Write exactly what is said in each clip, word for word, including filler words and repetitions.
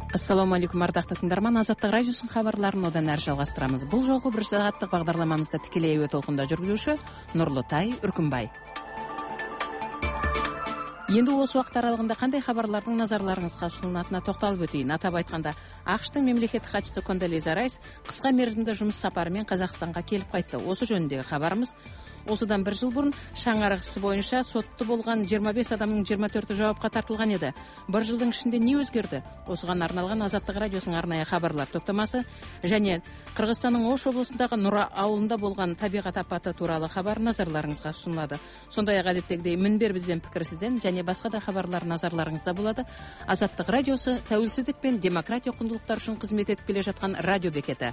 Ассаламу алейкум, ардактуу тыңдарман. Азаттык радиосунун кабарларын одан ары жалгастырабыз. Бул жолку бир сааттык багдарламамызда тикелей өтө толкунда жүргүзүүчү Нурлутай Үркүнбай. Енді осы уақыт аралығында қандай хабарлардың назарларыңызға ұсынылатынына тоқталып өтейін. Атап айтқанда, ақш-тың мемлекеттік хатшысы Кондолиза Райс қысқа мерзімді жұмыс сапарымен Қазақстанға келіп қайтты. Осы жөніндегі хабарымыз осыдан бір жыл бұрын шаңырақ ісі бойынша сотты болған жиырма бес адамның жиырма төрті жауапқа тартылған еді. Бір жылдың ішінде не өзгерді? Осыған арналған Азаттық радиосының арнайы хабарлар топтамасы және Қырғызстанның Ош облысындағы Нұра ауылында болған табиғат апаты туралы хабар назарларыңызға ұсынылады. Сондай-ақ әдеттегідей мінбер бізден пікір сізден және басқа да хабарлар назарларыңызда болады. Азаттық радиосы тәуелсіздік пен демократия құндылықтары үшін қызмет етіп келе жатқан радио бекеті.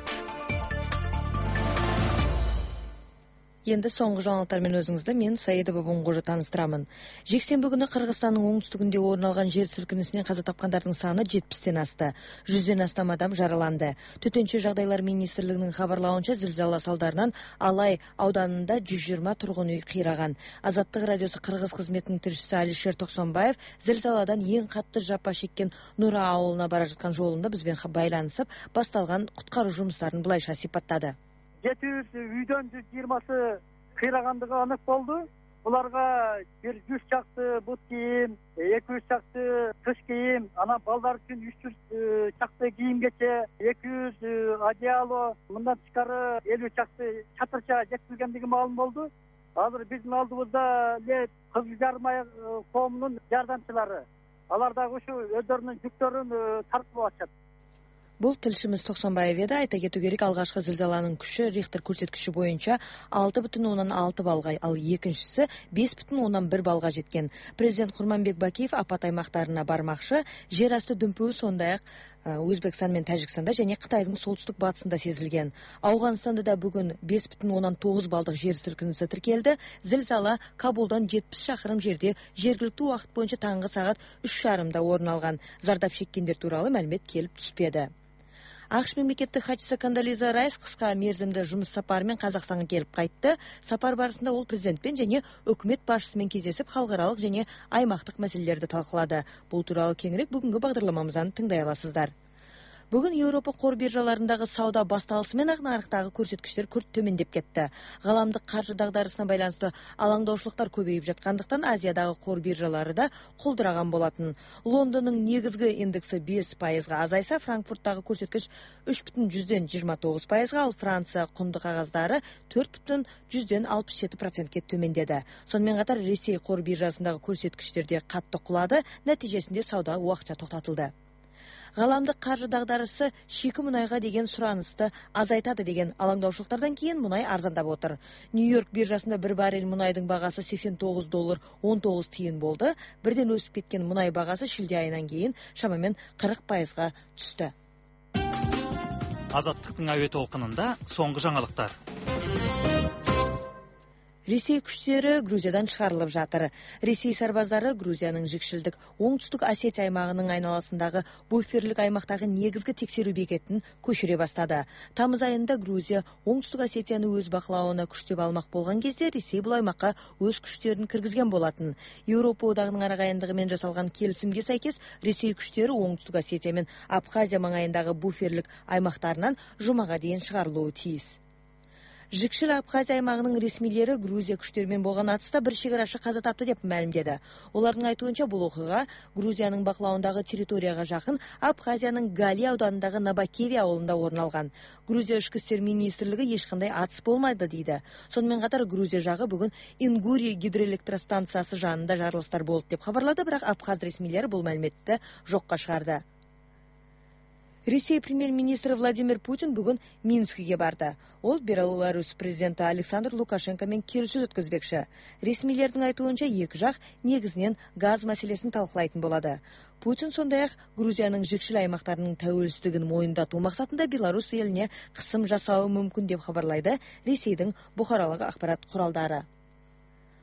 Енді соңғы жаңалықтармен өзіңізді мен Саидова Буңғожа таныстырамын. Жексенбі күні Қырғызстанның оңтүстігінде орын алған жер сілкінісінен қаза тапқандардың саны жетпістен асты. жүзден астам адам жараланды. Төтенше жағдайлар министрлігінің хабарлауынша зілзала салдарынан Алай ауданында жүз жиырма тұрғын үй қираған. Азаттық радиосы Қырғыз қызметінің тілшісі Алишер Тоқсанбаев зілзаладан ең қатты жапа шеккен Нұра ауылына бара жатқан жолында бізбен байланысып, басталған құтқару жұмыстарын былайша сипаттады. жеті жүз үйден жүз жиырмасы қирағандығы анық болды. Бұларға бір жүз шақты бут киім, екі жүз шақты қыш киім, ана балдар үшін үш жүз шақты киімгече, екі жүз одеяло, мындан тышкары елу шақты чатырша жеткізілгендігі маалым болды. Азыр біздің алдыбызда Кызыл Жарма коомунун жардамчылары. Алар дагы ушу өздөрүнүн жүктөрүн тартып атышат. Бұл тілшіміз Тоқсанбаев еді. Айта кету керек, алғашқы зілзаланың күші Рихтер көрсеткіші бойынша алты бүтін оннан алты балға, ал екіншісі бес бүтін оннан бір балға жеткен. Президент Құрманбек Бакиев апат аймақтарына бармақшы. Жер асты дүмпуі сондай-ақ Өзбекстан мен Тәжікстанда және Қытайдың солтүстік батысында сезілген. Ауғанстанда да бүгін бес бүтін оннан тоғыз балдық жер сілкінісі тіркелді. Зілзала Кабулдан жетпіс шақырым жерде жергілікті уақыт бойынша таңғы сағат үш жарымда орын алған. Зардап шеккендер туралы мәлімет келіп түспеді. ақш мемлекеттік хатшысы Кондолиза Райс қысқа мерзімді жұмыс сапарымен Қазақстанға келіп қайтты. Сапар барысында ол президентпен және үкімет басшысымен кездесіп, халықаралық және аймақтық мәселелерді талқылады. Бұл туралы кеңірек бүгінгі бағдарламамыздан тыңдай аласыздар. Бүгін Еуропа қор биржаларындағы сауда басталысымен ақ нарықтағы көрсеткіштер күрт төмендеп кетті. Ғаламдық қаржы дағдарысына байланысты алаңдаушылықтар көбейіп жатқандықтан Азиядағы қор биржалары да құлдыраған болатын. Лондонның негізгі индексі бес пайызға азайса, Франкфурттағы көрсеткіш үш бүтін жүзден жиырма тоғыз пайызға, ал Франция құнды қағаздары төрт бүтін жүзден алпыс жеті процентке төмендеді. Сонымен қатар Ресей қор биржасындағы көрсеткіштерде қатты құлады, нәтижесінде сауда уақытша тоқтатылды. Ғаламдық қаржы дағдарысы шикі мұнайға деген сұранысты азайтады деген алаңдаушылықтардан кейін мұнай арзандап отыр. Нью-Йорк биржасында бір баррель мұнайдың бағасы сексен тоғыз доллар он тоғыз тиын болды. Бірден өсіп кеткен мұнай бағасы шілде айынан кейін шамамен қырық пайызға түсті. Азаттықтың әуе толқынында соңғы жаңалықтар. Ресей күштері Грузиядан шығарылып жатыр. Ресей сарбаздары Грузияның жікшілдік оңтүстік Осетия аймағының айналасындағы буферлік аймақтағы негізгі тексеру бекетін көшіре бастады. Тамыз айында Грузия оңтүстік Осетияны өз бақылауына күштеп алмақ болған кезде Ресей бұл аймаққа өз күштерін кіргізген болатын. Еуропа одағының арағайындығымен жасалған келісімге сәйкес Ресей күштері оңтүстік Осетия мен Абхазия маңайындағы буферлік аймақтарынан жұмаға дейін шығарылуы тиіс. Жікшіл Абхазия аймағының ресмилері Грузия күштермен болған атыста бір шекарашы қаза тапты деп мәлімдеді. Олардың айтуынша бұл оқиға Грузияның бақылауындағы территорияға жақын Абхазияның Гали ауданындағы Набакеви ауылында орын алған. Грузия ішкі істер министрлігі ешқандай атыс болмайды дейді. Сонымен қатар Грузия жағы бүгін Ингури гидроэлектростанциясы жанында жарылыстар болды деп хабарлады, бірақ Абхаз ресмилері бұл мәліметті жоққа шығарды. Ресей премьер-министрі Владимир Путин бүгін Минскіге барды. Ол Беларусь президенті Александр Лукашенкомен келіссөз өткізбекші. Ресмилердің айтуынша екі жақ негізінен газ мәселесін талқылайтын болады. Путин сондай-ақ Грузияның жікшіл аймақтарының тәуелсіздігін мойындату мақсатында Беларусь еліне қысым жасауы мүмкін деп хабарлайды Ресейдің бұқаралық ақпарат құралдары.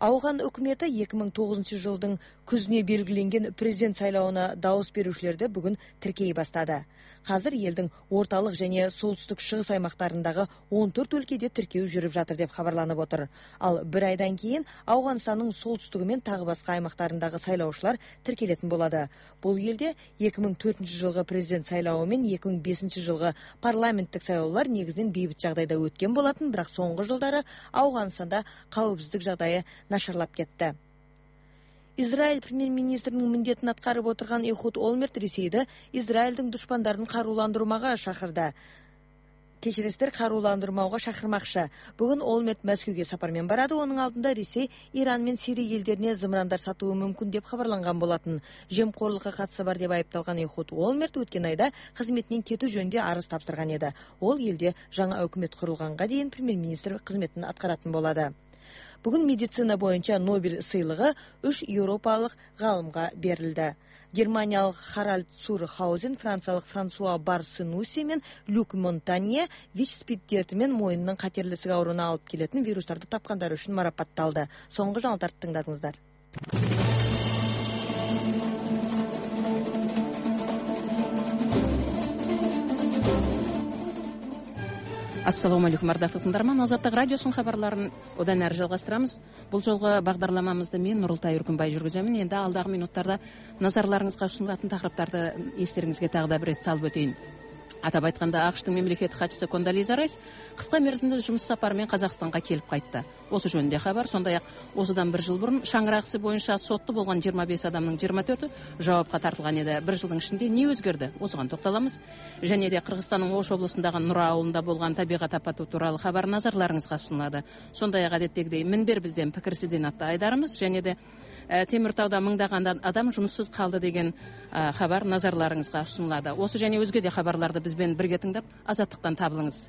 Ауған үкіметі екі мың тоғызыншы жылдың күзіне белгіленген президент сайлауына дауыс берушілерді бүгін тіркей бастады. Қазір елдің орталық және солтүстік шығыс аймақтарындағы он төрт өлкеде тіркеу жүріп жатыр деп хабарланып отыр. Ал бір айдан кейін Ауғанстанның солтүстігі мен тағы басқа аймақтарындағы сайлаушылар тіркелетін болады. Бұл елде екі мың төртінші жылғы президент сайлауы мен екі мың бесінші жылғы парламенттік сайлаулар негізінен бейбіт жағдайда өткен болатын, бірақ соңғы жылдары Ауғанстанда қауіпсіздік жағдайы нашарлап кетті. Израиль премьер-министрінің міндетін атқарып отырған Эхуд Олмерт Ресейді Израильдің дұшпандарын қаруландырмауға шақырды. Кешірістер қаруландырмауға шақырмақшы. Бүгін Олмерт Мәскеуге сапармен барады. Оның алдында Ресей Иран мен Сирия елдеріне зымырандар сатуы мүмкін деп хабарланған болатын. Жемқорлыққа қатысы бар деп айыпталған Эхуд Олмерт өткен айда қызметінен кету жөнінде арыз тапсырған еді. Ол елде жаңа үкімет құрылғанға дейін премьер-министр қызметін атқаратын болады. Бүгін медицина бойынша Нобель сыйлығы үш еуропалық ғалымға берілді. Германиялық Харальд Цурхаузен, франциялық Франсуа Барсенуси мен Люк Монтанье ВИЧ-спид дертімен мойнының қатерлі ісік ауруына алып келетін вирустарды тапқандары үшін марапатталды. Соңғы жаңалықтарды тыңдадыңыздар. Ассаламу алейкум, ардақты тыңдарман. Азаттық радиосының хабарларын одан әрі жалғастырамыз. Бұл жолғы бағдарламамызды мен Нұрылтай Үркімбай жүргіземін. Енді алдағы минуттарда назарларыңызға ұсынылатын тақырыптарды естеріңізге тағы да бір рет салып өтейін. Атап айтқанда, ақш-тың мемлекеттік хатшысы Кондолиза Райс қысқа мерзімді жұмыс сапарымен Қазақстанға келіп қайтты. Осы жөнінде хабар. Сондай-ақ осыдан бір жыл бұрын шаңырақ ісі бойынша сотты болған жиырма бес адамның жиырма төрті жауапқа тартылған еді. Бір жылдың ішінде не өзгерді? Осыған тоқталамыз. Және де Қырғызстанның Ош облысындағы Нұра ауылында болған табиғат апаты туралы хабар назарларыңызға ұсынылады. Сондай-ақ әдеттегідей мінбер бізден пікірсізден атты айдарымыз, және де Теміртауда мыңдаған адам жұмыссыз қалды деген хабар назарларыңызға ұсынылады. Осы және өзге де хабарларды бізбен бірге тыңдап, азаттықтан табылыңыз.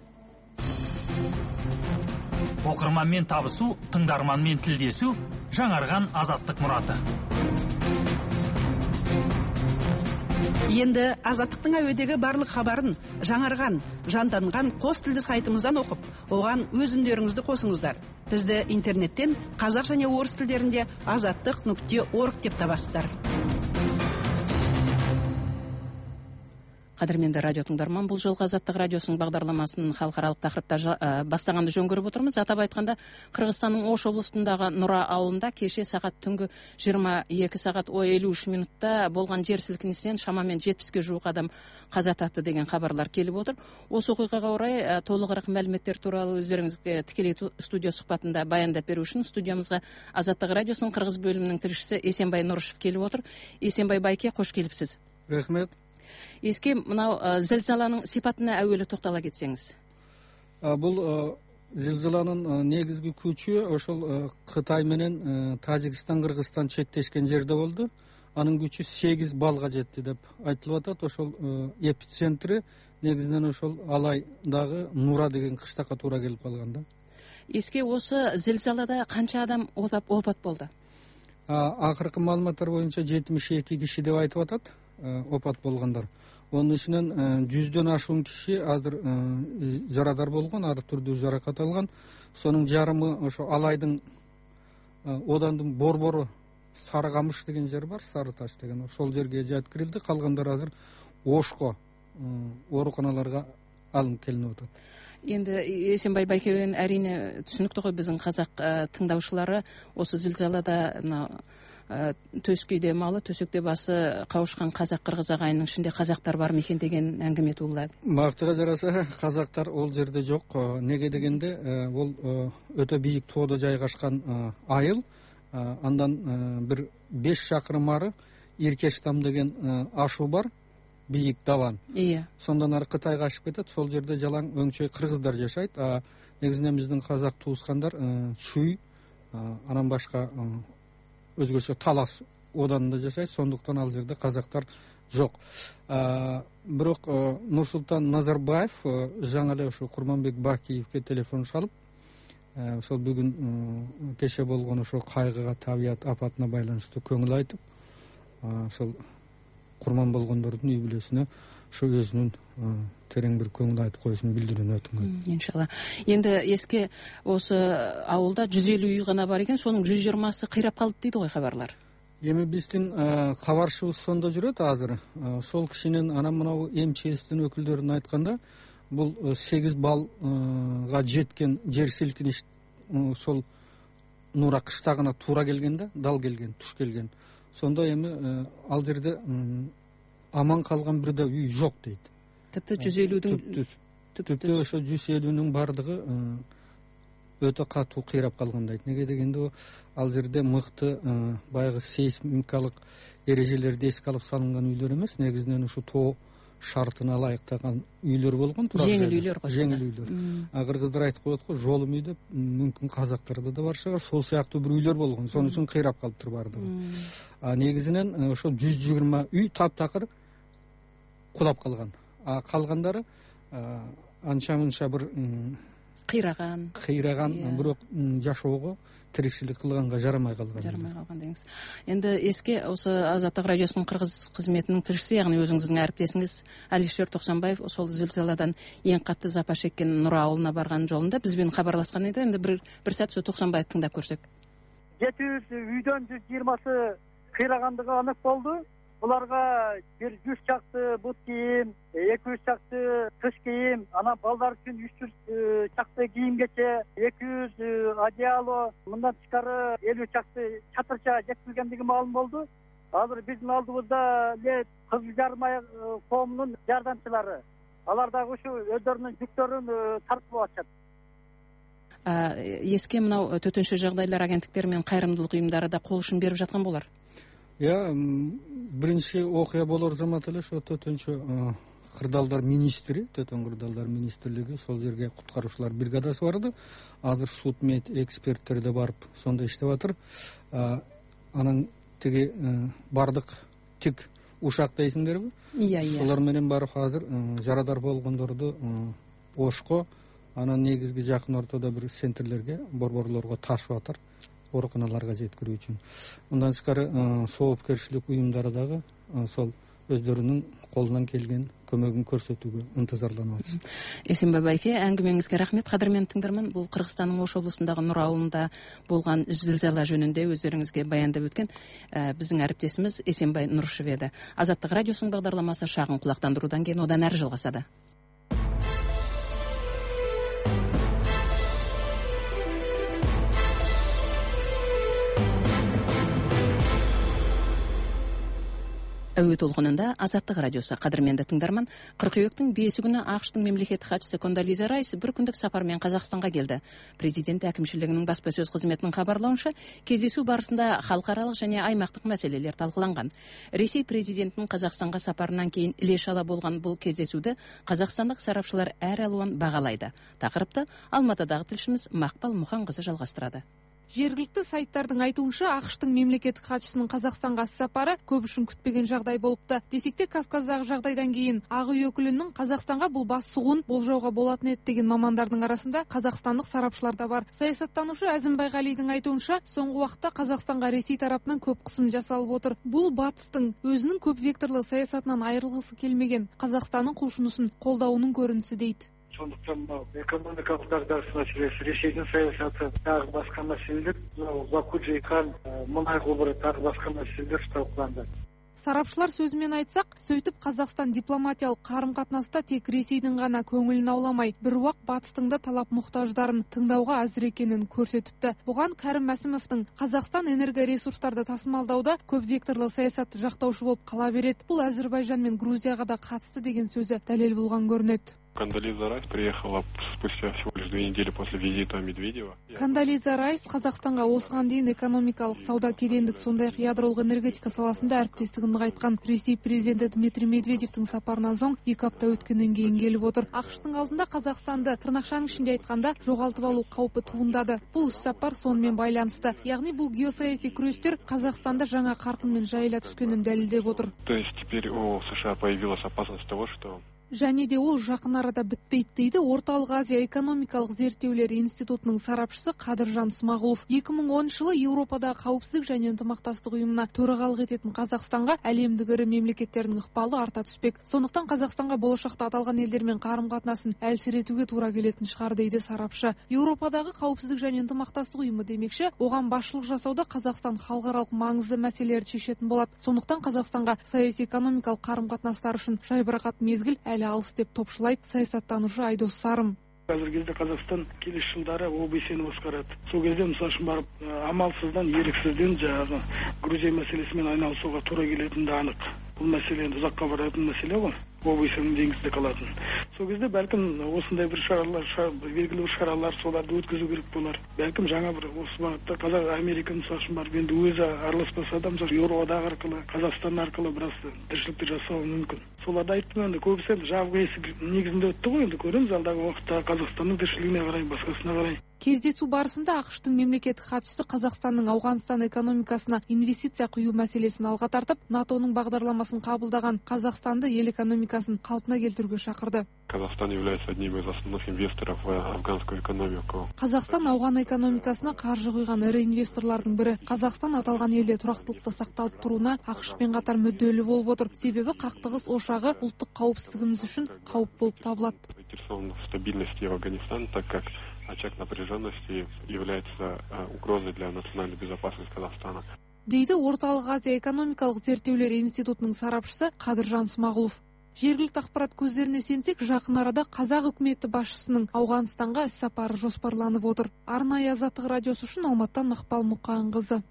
Оқырманмен табысу, тыңдарманмен тілдесу, жаңарған азаттық мұраты. Енді азаттықтың әуедегі барлық хабарын жаңарған, жанданған қос тілді сайтымыздан оқып, оған өз үндеріңізді қосыңыздар. Бізді интернеттен қазақ және орыс тілдерінде азаттық нүкте орг деп табасыздар. Қадірменді радио тыңдарман, бұл жолғы Азаттық радиосының бағдарламасын халықаралық тақырыпта бастағанды жөн көріп отырмыз. Атап айтқанда, Қырғызстанның Ош облысындағы Нұра ауылында кеше сағат түнгі жиырма екі сағат елу үш минутта болған жер сілкінісінен шамамен жетпіске жуық адам қаза тапты деген хабарлар келіп отыр. Осы оқиғаға орай толығырақ мәліметтер туралы өздеріңізге тікелей студия сұхбатында баяндап беру үшін студиямызға Азаттық радиосының қырғыз бөлімінің тілшісі Есенбай Нұрышев келіп отыр. Есенбай байке, қош келіпсіз. Рахмет. Еске, мынау зілзаланың сипатына әуелі тоқтала кетсеңіз. Бұл зілзаланың негізгі күші ошол Қытай менен Тажикстан, Қырғызстан шектешкен жерде болды. Аның күші сегиз балға жетті деп айтылып атат. Ошол эпицентрі негізінен ошол Алайдағы Нура деген қыштаққа тура келіп қалғанда. Еске, осы зілзалада қанша адам опат болды? Ақырқы маалыматтар боюнча жетимиш эки киши деп айтып атат опат болғандар. Onun içinden yüzden aşkın kişi azdır jaraдар болған, ар түрдүү жаракат алган. Сонун жарымы ошо Алайдын одандын борбору Сарыгамыш деген жер бар, Сарыташ деген. Ошол жерге жеткирилди. Калгандар азыр Ошко ооруканаларга алынып келинип атат. Енді Есенбай байкебен әрине түсінікті ғой, біздің қазақ тыңдаушылары осы зілзалада төскейде малы, төсекте басы қауышқан қазақ-қырғыз ағайынның ішінде қазақтар бар мекен деген әңгіме туылады. Бактыга жараса, қазақтар ол жерде жоқ. Неге дегенде, ол өтө бийик тоодо жайгашкан айыл. Андан бир беш шақырым ары Иркештам деген ашу бар, бийик даван. Иә. Сондан ары Кытайга ашып кетет. Сол жерде жалаң өңчөй кыргыздар жашайт. Негизинен биздин казак туускандар Чүй, анан башка өзгөчө Талас оданында жашайт. Сондуктан ал жерде казактар жок. Бирок Нурсултан Назарбаев жаңы эле ошо Курманбек Бакиевке телефон шалып, ошол бүгүн кеше болгон ошо кайгыга, табият апатына байланыштуу көңүл айтып, ошол курман болгондордун үй бүлөсүнө ошо өзүнүн терең бир көңүл айтып коюшун билдирүүнү өтүнгөн. Иншалла. Енді еске осы ауылда жүз элүү үй гана бар экен, соның жүз жыйырмасы кыйрап калды дейді ғой хабарлар. Эми биздин кабарчыбыз сонда жүрөт азыр. Сол кишинин анан мынау МЧСтин өкүлдөрүнө айтканда, бул сегиз балга жеткен жер силкиниш сол Нура кыштагына туура келген да, дал келген, туш келген. Сонда эми ал жерде аман калган бир да үй жок дейт. Тіпті жүз элүүдүн тіпті ошо жүз элүүнүн бардыгы өтө катуу кыйрап калган дейт. Неге дегенде ал жерде мыкты баягы сейсмикалык эрежелерди эске алып салынган үйлөр эмес, негизинен ушу тоо шартына ылайыктаган үйлөр болгон. Жеңил үйлөр го. Жеңил үйлөр. Кыргыздар айтып коет го, жолум үй деп, мүмкүн казактарда да бар шығар, сол сыяктуу бир үйлөр болгон. Сонун үчүн кыйрап калыптыр бардыгы. А негизинен ошо жүз жыйырма үй таптакыр кулап калган. А калгандары анча мынча бир кыйраган кыйраган бирок жашоого тирикчилик кылганга жарамай калган. Жарамай калган деңиз. Энди эске осы Азаттык радиосунун кыргыз кызметинин тилчиси, ягни өзүңүздүн әріптесиңиз Алишер Токсонбаев ошол зилзаладан эң катты запа шеккен Нура ауылуна барган жолунда биз менен кабарлашкан эди. Энди бир бир саат ошо Токсонбаевди тыңдап көрсөк. жети жүз үйдөн жүз жыйырмасы кыйрагандыгы анык болду. Буларга бир жүз чакты бут кийим, эки жүз чакты кыш кийим, анан балдар үчүн үч жүз чакты кийим кече, эки жүз одеяло, мындан тышкары элүү чакты чатырча жеткизилгендиги маалым болду. Азыр биздин алдыбызда эле Кызыл Жармай коомунун жардамчылары, алар дагы ушу өздөрүнүн жүктөрүн тартып атышат. Эске мынау төтөнчө жагдайлар агенттиктери менен кайрымдуулук уюмдары да кол ушун берип жаткан болор. Я биринчи окуя болор замат эле ошо төтөнчө кырдаалдар министри, төтөн кырдаалдар министрлиги сол жерге куткаруучулар бригадасы барды. Азыр суд мед эксперттер да барып сонда иштеп атыр. Анан тиги бардык тик ушак дейсиңерби? Iya, iya. Солар менен барып азыр жарадар болгондорду Ошко, анан негизги жакын ортодо бир центрлерге, борборлорго ташып атыр. Ооруканаларга жеткирүү үчүн. Мындан тышкары соопкерчилик уюмдары дагы сол өздөрүнүн колунан келген көмөгүн көрсөтүүгө ынтызарланып атышат. Эсенбай байке, әңгимеңизге рахмет. Кадырмен тыңдарман, бул Кыргызстандын Ош облусундагы Нура ауылунда болгон зилзала жөнүндө өздөрүңүзгө баяндап өткөн биздин әріптесimiz Эсенбай Нурушев эди. Азаттык радиосунун багдарламасы шагын кулактандыруудан кийин одан ары жалгасады. Өү толкунунда Азаттык радиосу. Кадырменде тыңдарман, кыркүйөктүн беши күнү АКШтын мемлекеттик катчысы Кондолиза Райс бир күндүк сапар менен Казакстанга келди. Президент әкимчилигинин баспасөз кызметинин кабарлауынча, кездесүү барысында халкаралык жана аймактык маселелер талкууланган. Ресей президентинин Казакстанга сапарынан кийин илеш ала болгон бул кездесүүдө казакстандык сарапчылар ар алуан багалайды. Такырыпты Алматыдагы тилшimiz Макпал Мухан кызы жалгастырады. Жергиликтүү сайттардын айтуунча, АКШтын мемлекеттик катчысынын Казакстанга сапары көп үчүн күтпеген жагдай болупту. Десекте, Кавказдагы жагдайдан кийин ак үй өкүлүнүн Казакстанга бул бас сугун болжоого болот эт деген мамандардын арасында казакстандык сарапчылар да бар. Саясаттануучу Азимбай Галийдин айтуунча, соңку убакта Казакстанга Ресей тарапынан көп кысым жасалып отур. Бул батыстын өзүнүн көп векторлуу саясатынан айрылгысы келмеген Казакстандын кулшунусун колдоонун көрүнүсү дейт. Сондықтан экономикалық дағдарыс мәселесі, Ресейдің саясаты, тағы басқа мәселелер, Баку жайқан, мұнай құбыры, тағы басқа мәселелер талқыланды. Сарапшылар сөзімен айтсақ, сөйтіп Қазақстан дипломатиялық қарым-қатынаста тек Ресейдің ғана көңілін ауламай, бір уақ батыстың да талап мұқтаждарын тыңдауға әзір екенін көрсетіпті. Бұған Кәрім Мәсімовтың Қазақстан энергоресурстарды тасымалдауда көп векторлы саясатты жақтаушы болып қала береді. Бұл Әзербайжан мен Грузияға да қатысты деген сөзі дәлел болған көрінеді. Кондолиза Райс приехала спустя всего лишь две недели после визита Медведева. Кондолиза Райс Қазақстанға осыған дейін экономикалық, сауда, кедендік, сондай-ақ ядролық энергетика саласында әріптестігін нығайтқан Ресей президенті Дмитрий Медведевтің сапарынан соң екі апта өткеннен кейін келіп отыр. АКШтың алдында Қазақстанды тырнақшаның ішінде айтқанда жоғалтып алу қаупі туындады. Бұл іс-сапар сонымен байланысты. Яғни бұл геосаяси күрестер Қазақстанда жаңа қарқынмен жайыла түскенін дәлелдеп отыр. То есть теперь у США появилась опасность того, что Және де ол жақын арада бітпейді дейді Орталық Азия экономикалық зерттеулер институтының сарапшысы Қадыржан Смағұлов. екі мың оныншы жылы Еуропадағы қауіпсіздік және ынтымақтастық ұйымына төрағалық ететін Қазақстанға әлемдік ірі мемлекеттердің ықпалы арта түспек. Сондықтан Қазақстанға болашақта аталған елдермен қарым-қатынасын әлсіретуге тура келетін шығар дейді сарапшы. Еуропадағы қауіпсіздік және ынтымақтастық ұйымы демекші, оған басшылық жасауда Қазақстан халықаралық маңызды мәселелерді шешетін болады. Сондықтан Қазақстанға саяси экономикалық қарым-қатынастар үшін жайбарақат мезгіл әлі алыс деп топшылайды саясаттанушы Айдос Сарым. Қазіргі кезде Қазақстан келесі жылдары о бесені басқарады. Сол кезде мысалы үшін барып амалсыздан, еріксізден жаңағы Грузия мәселесімен айналысуға тура келетіні анық. Бұл мәселе ұзаққа баратын мәселе ғой. о бесенің деңгізде қалатын. Сол кезде бәлкім осындай бір шаралар, белгілі бір шаралар соларды өткізу керек болар. Бәлкім жаңа бір осы бағытта Қазақ Америка мысалы үшін барып енді өзі араласпаса да мысалы Еуроодақ арқылы, Қазақстан арқылы біраз тіршілікті жасауы мүмкін. Соларды айттым енді көбісі енді жабық есік негізінде өтті ғой, енді көреміз алдағы уақытта Қазақстанның тіршілігіне қарай, басқасына қарай. Кездесу барысында ақш-тың мемлекеттік хатшысы Қазақстанның Ауғанстан экономикасына инвестиция құю мәселесін алға тартып, натоның бағдарламасын қабылдаған Қазақстанды ел экономикасын қалпына келтіруге шақырды. Казахстан является одним из основных инвесторов в афганскую экономику. Қазақстан ауған экономикасына қаржы құйған ірі инвесторлардың бірі. Қазақстан аталған елде тұрақтылықты сақталып тұруына ақш-пен қатар мүдделі болып отыр. Себебі қақтығыс ошағы ұлттық қауіпсіздігіміз үшін қауіп болып табылады. Заинтересован в стабильности Афганистана, так как очаг напряженности является угрозой для национальной безопасности Казахстана. Дейді Орталық Азия экономикалық зерттеулер институтының сарапшысы Қадыржан Смағұлов. Жергілікті ақпарат көздеріне сенсек, жақын арада қазақ үкіметі басшысының Ауғанстанға іс-сапары жоспарланып отыр. Арнайы Азаттық радиосы үшін Алматыдан Мақпал Мұқанқызы.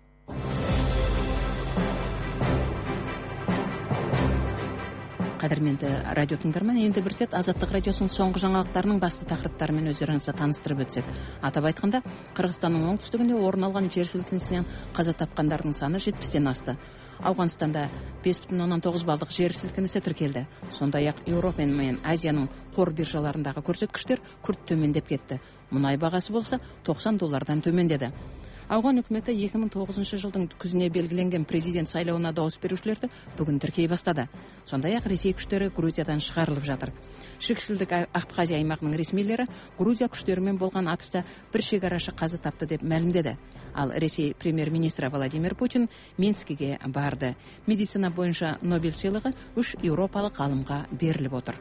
Қадірменді радио тыңдарман, енді бір сәт Азаттық радиосының соңғы жаңалықтарының басты тақырыптарымен өздеріңізді таныстырып өтсек. Атап айтқанда, Қырғызстанның оңтүстігінде орын алған жер сілкінісінен қаза тапқандардың саны жетпістен асты. Ауғанстанда бес бүтін оннан тоғыз балдық жер сілкінісі тіркелді. Сондай-ақ Еуропа мен Азияның қор биржаларындағы көрсеткіштер күрт төмендеп кетті. Мұнай бағасы болса тоқсан доллардан төмендеді. Ауған үкіметі екі мың тоғызыншы жылдың күзіне белгіленген президент сайлауына дауыс берушілерді бүгін тіркей бастады. Сондай-ақ Ресей күштері Грузиядан шығарылып жатыр. Шекшілдік Абхазия аймағының ресмилері Грузия күштерімен болған атыста бір шекарашы қаза тапты деп мәлімдеді. Ал Ресей премьер-министрі Владимир Путин Минскіге барды. Медицина бойынша Нобель сыйлығы үш еуропалық ғалымға беріліп отыр.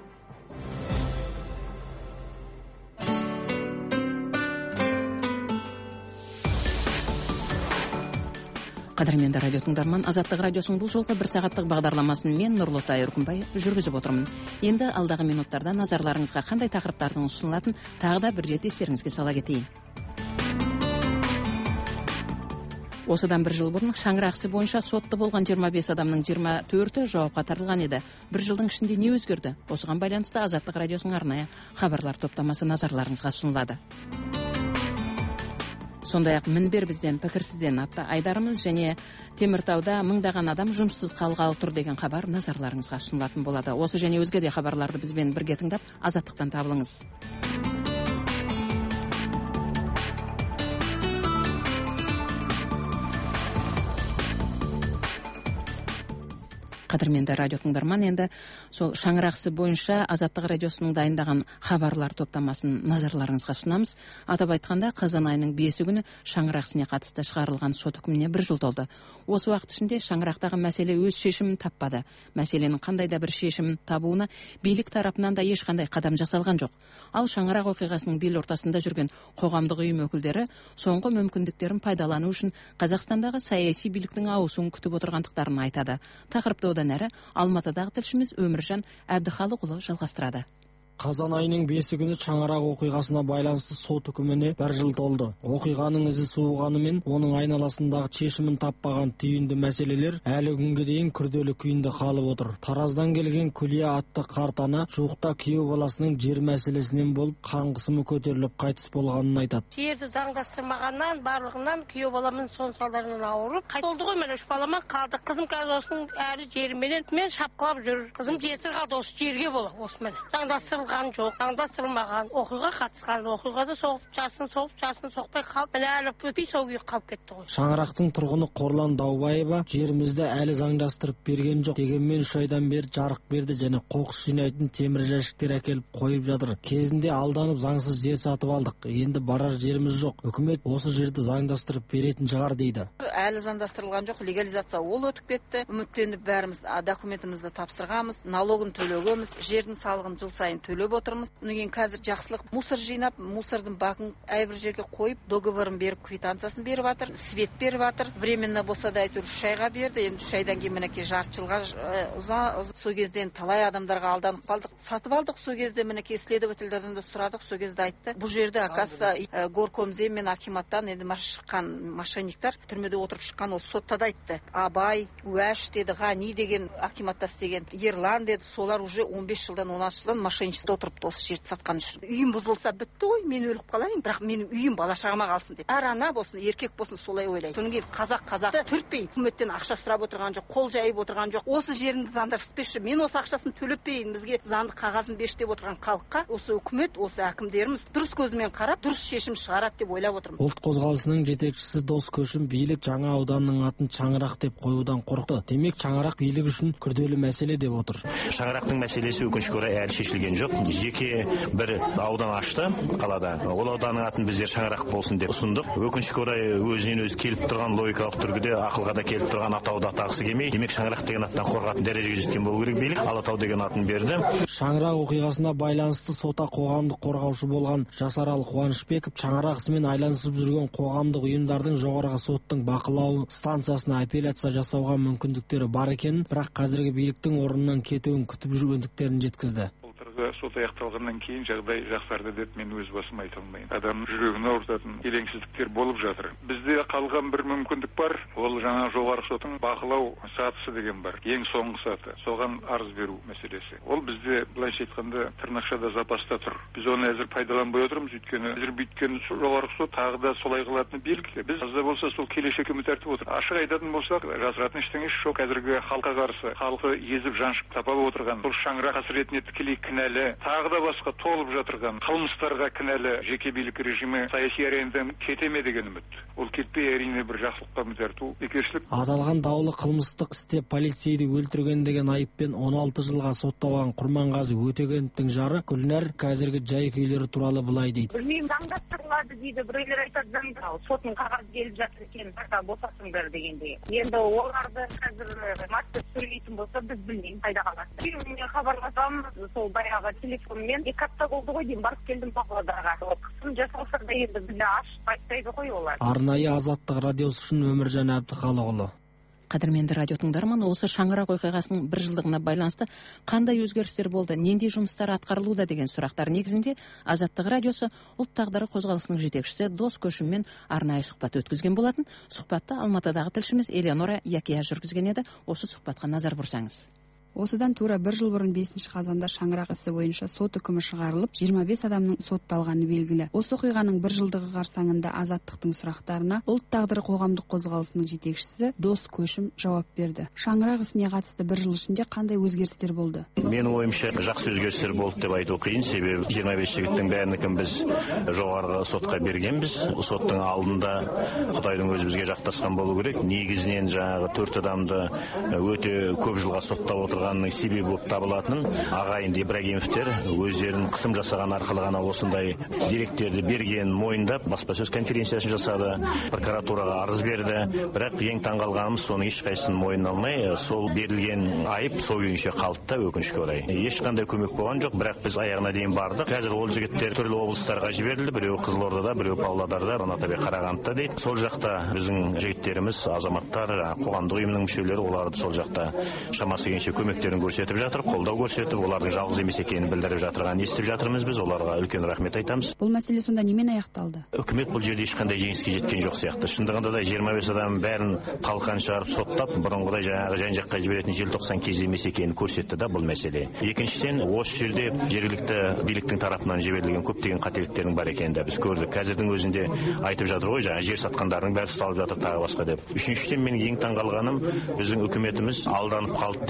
Қадірменді радио тыңдарман, Азаттық радиосының бұл жолғы бір сағаттық бағдарламасын мен Нұрлытай Үркімбай жүргізіп отырмын. Енді алдағы минуттарда назарларыңызға қандай тақырыптардың ұсынылатын тағы да бір рет естеріңізге сала кетейін. Осыдан бір жыл бұрын шаңырақсы бойынша сотты болған жиырма бес адамның жиырма төрті жауапқа тартылған еді. Бір жылдың ішінде не өзгерді? Осыған байланысты Азаттық радиосының арнайы хабарлар топтамасы назарларыңызға ұсынылады. Сондай-ақ мінбер бізден пікірсізден атты айдарымыз және Теміртауда мыңдаған адам жұмыссыз қалғалы тұр деген хабар назарларыңызға ұсынылатын болады. Осы және өзге де хабарларды бізбен бірге тыңдап, Азаттықтан табылыңыз. Қадірменді радио тыңдарман, енді сол шаңырақсы бойынша Азаттық радиосының дайындаған хабарлар топтамасын назарларыңызға ұсынамыз. Атап айтқанда, қазан айының бесі күні шаңырақсына қатысты шығарылған сот үкіміне бір жыл толды. Осы уақыт ішінде шаңырақтағы мәселе өз шешімін таппады. Мәселенің қандай да бір шешімін табуына билік тарапынан да ешқандай қадам жасалған жоқ. Ал шаңырақ оқиғасының бел ортасында жүрген қоғамдық ұйым өкілдері соңғы мүмкіндіктерін пайдалану үшін Қазақстандағы саяси биліктің ауысуын күтіп отырғандықтарын айтады. Тақырыпты одан әрі Алматыдағы тілшіміз Өміржан Әбдіхалықұлы жалғастырады. Қазан айының бесі күні шаңырақ оқиғасына байланысты сот үкіміне бір жыл толды. Оқиғаның ізі суығанымен оның айналасындағы шешімін таппаған түйінді мәселелер әлі күнге дейін күрделі күйінде қалып отыр. Тараздан келген Күлия атты қарт ана жуықта күйеу баласының жер мәселесінен болып қан қысымы көтеріліп қайтыс болғанын айтады. Жерді заңдастырмағаннан барлығынан күйеу баламның сон салдарынан ауырып қайтыс болды ғой. Мен үш балама қалды. Қызым қазір осының әрі жеріменен мен шапқылап жүр. Қызым жесір қалды осы жерге бола осымен. Заңдастырылған жазылған жоқ, заңдастырылмаған, оқиға қатысқан, оқиғада соғып, жарсын соғып, жарсын соқпай қалып, міне әлі өтпей сол күйі қалып кетті ғой. Шаңырақтың тұрғыны Қорлан Даубаева жерімізді әлі заңдастырып берген жоқ. Дегенмен үш айдан бері жарық берді және қоқыс жинайтын темір жәшіктер әкеліп қойып жатыр. Кезінде алданып заңсыз жер сатып алдық. Енді барар жеріміз жоқ. Үкімет осы жерді заңдастырып беретін шығар дейді. Әлі заңдастырылған жоқ, легализация ол өтіп кетті. Үміттеніп бәріміз документімізді тапсырғанбыз, налогын төлегенбіз, жердің салығын жыл сайын төлеп отырмыз. Онан қазір жақсылық мусор жинап, мусордың бакын әрбір жерге қойып, договорын беріп, квитанциясын беріп жатыр, свет беріп жатыр. Временно болса да әйтеуір үш айға берді. Енді үш айдан кейін мінекей жарты жылға ұзақ. Сол кезден талай адамдарға алданып қалдық. Сатып алдық сол кезде, мінекей следовательдерден де сұрадық, сол кезде айтты. Бұл жерде оказывается горкомзем мен акиматтан енді шыққан мошенниктер түрмеде отырып шыққан, ол сотта да айтты. Абай, Уәш деді, Ғани деген акиматта істеген, Ерлан деді, солар уже он бес жылдан он алты жылдан мошенничество отырыпты осы жерді сатқан үшін. Үйім бұзылса бітті ғой, мен өліп қалайын, бірақ менің үйім бала шағама қалсын деп. Әр ана болсын, еркек болсын солай ойлайды. Содан кейін қазақ қазақты түртпей, үкіметтен ақша сұрап отырған жоқ, қол жайып отырған жоқ. Осы жерімді заңдастырыпшы, мен осы ақшасын төлеп берейін, бізге заңды қағазын берші деп отырған халыққа осы үкімет, осы әкімдеріміз дұрыс көзімен қарап, дұрыс шешім шығарады деп ойлап отырмын. Ұлт қозғалысының жетекшісі Дос Көшім билік жаңа ауданның атын Шаңырақ деп қоюдан қорықты. Демек Шаңырақ билік үшін күрделі мәселе деп отыр. Шаңырақтың мәселесі өкінішке орай әлі шешілген жоқ. Жеке бір аудан ашты қалада. Ол ауданның атын біздер Шаңырақ болсын деп ұсындық. Өкінішке орай өзінен өзі келіп тұрған логикалық түрде ақылға да келіп тұрған атауды атағысы келмей, демек Шаңырақ деген аттан қорғатын дәрежеге жеткен болу керек билік. Алатау деген атын берді. Шаңырақ оқиғасына байланысты сота қоғамдық қорғаушы болған Жасарал Қуанышбеков Шаңырақ ісімен айланысып жүрген қоғамдық ұйымдардың жоғарғы соттың бақылау станциясына апелляция жасауға мүмкіндіктері бар екенін, бірақ қазіргі биліктің орнынан кетуін күтіп жүргендіктерін жеткізді. Сот аяқталғаннан кейін жағдай жақсарды деп мен өз басым айта алмаймын. Адам жүрегін ауыртатын келеңсіздіктер болып жатыр. Бізде қалған бір мүмкіндік бар, ол жаңа жоғарғы соттың бақылау сатысы деген бар. Ең соңғы саты. Соған арыз беру мәселесі. Ол бізде былайша айтқанда тырнақшада запаста тұр. Біз оны әзір пайдаланбай отырмыз, өйткені әзір бүйткен жоғарғы сот тағы да солай қылатыны белгілі. Біз азда болса сол келешек үміт артып отыр. Ашық айтатын болсақ, жасыратын ештеңе жоқ. Қазіргі халыққа қарсы, халқы езіп жаншып тапап отырған бұл Шаңырақ қасіретіне тікелей кінәлі, тағы да басқа толып жатырған қылмыстарға кінәлі жеке билік режимі саяси аренадан кете ме деген үміт. Ол кетпей әрине бір жақсылыққа үміт арту бекершілік. Аталған даулы қылмыстық істе полицейді өлтірген деген айыппен он алты жылға сотталған Құрманғазы Өтегеновтің жары Гүлнәр қазіргі жай-күйлері туралы былай дейді. Білмеймін, заңдастырылады дейді, біреулер айтады заңда, соттың қағазы келіп жатыр екен, тарта босатыңдар дегендей. Енді оларды қазір матчта сөйлейтін болса, біз білмейміз қайда қалады. Мен хабарласам, сол баяғы телефонмен екі апта болды ғой деймін, барып келдім Павлодарға. Қысым жасалса да енді бізде ашып айтпайды ғой олар. Арнайы Азаттық радиосы үшін Өміржан Әбдіхалықұлы. Қадірменді радио тыңдарман, осы Шаңырақ оқиғасының бір жылдығына байланысты қандай өзгерістер болды, нендей жұмыстар атқарылуда деген сұрақтар негізінде Азаттық радиосы ұлт тағдыры қозғалысының жетекшісі Дос Көшіммен арнайы сұхбат өткізген болатын. Сұхбатты Алматыдағы тілшіміз Элеонора Якия жүргізген еді. Осы сұхбатқа назар бұрсаңыз. Осыдан тура бір жыл бұрын бесінші қазанда Шаңырақ ісі бойынша сот үкімі шығарылып, жиырма бес адамның сотталғаны белгілі. Осы оқиғаның бір жылдығы қарсаңында Азаттықтың сұрақтарына ұлт тағдыры қоғамдық қозғалысының жетекшісі Дос Көшім жауап берді. Шаңырақ ісіне қатысты бір жыл ішінде қандай өзгерістер болды? Менің ойымша жақсы өзгерістер болды деп айту қиын, себебі жиырма бес жігіттің бәрінікін біз жоғарғы сотқа бергенбіз. Соттың алдында Құдайдың өзі бізге жақтасқан болу керек. Негізінен жаңағы төрт адамды өте көп жылға соттап отыр себебі болып табылатын ағайын Ибрагимовтер өздерін қысым жасаған арқылы ғана осындай деректерді берген мойындап баспасөз конференциясын жасады, прокуратураға арыз берді. Бірақ ең таңғалғанымыз соның ешқайсысын мойнына алмай, сол берілген айып сол күйінше қалды да, өкінішке орай. Ешқандай көмек болған жоқ, бірақ біз аяғына дейін бардық. Қазір ол жігіттер түрлі облыстарға жіберілді, біреу Қызылордада, біреу Павлодарда, Ронатабек Қарағандыда дейді. Сол жақта біздің жігіттеріміз, азаматтар, қоғамдық ұйымның мүшелері оларды сол жақта шамасы келгенше көмектерін көрсетіп жатыр, қолдау көрсетіп, олардың жалғыз емес екенін білдіріп жатырғанын естіп жатырмыз біз. Оларға үлкен рахмет айтамыз. Бұл мәселе сонда немен аяқталды? Үкімет бұл жерде ешқандай жеңіске жеткен жоқ сияқты. Шындығында да жиырма бес адам бәрін талқан шығарып соттап, бұрынғыдай жаңағы жан-жаққа жіберетін желтоқсан кезі емес екенін көрсетті да бұл мәселе. Екіншіден, осы жерде жергілікті биліктің тарапынан жіберілген көптеген қателіктердің бар екенін де біз көрдік. Қазірдің өзінде айтып жатыр ғой, жаңа жер сатқандардың бәрі ұсталып жатыр тағы басқа деп. Үшіншіден, менің ең таңғалғаным, біздің үкіметіміз алданып қалды деп өздері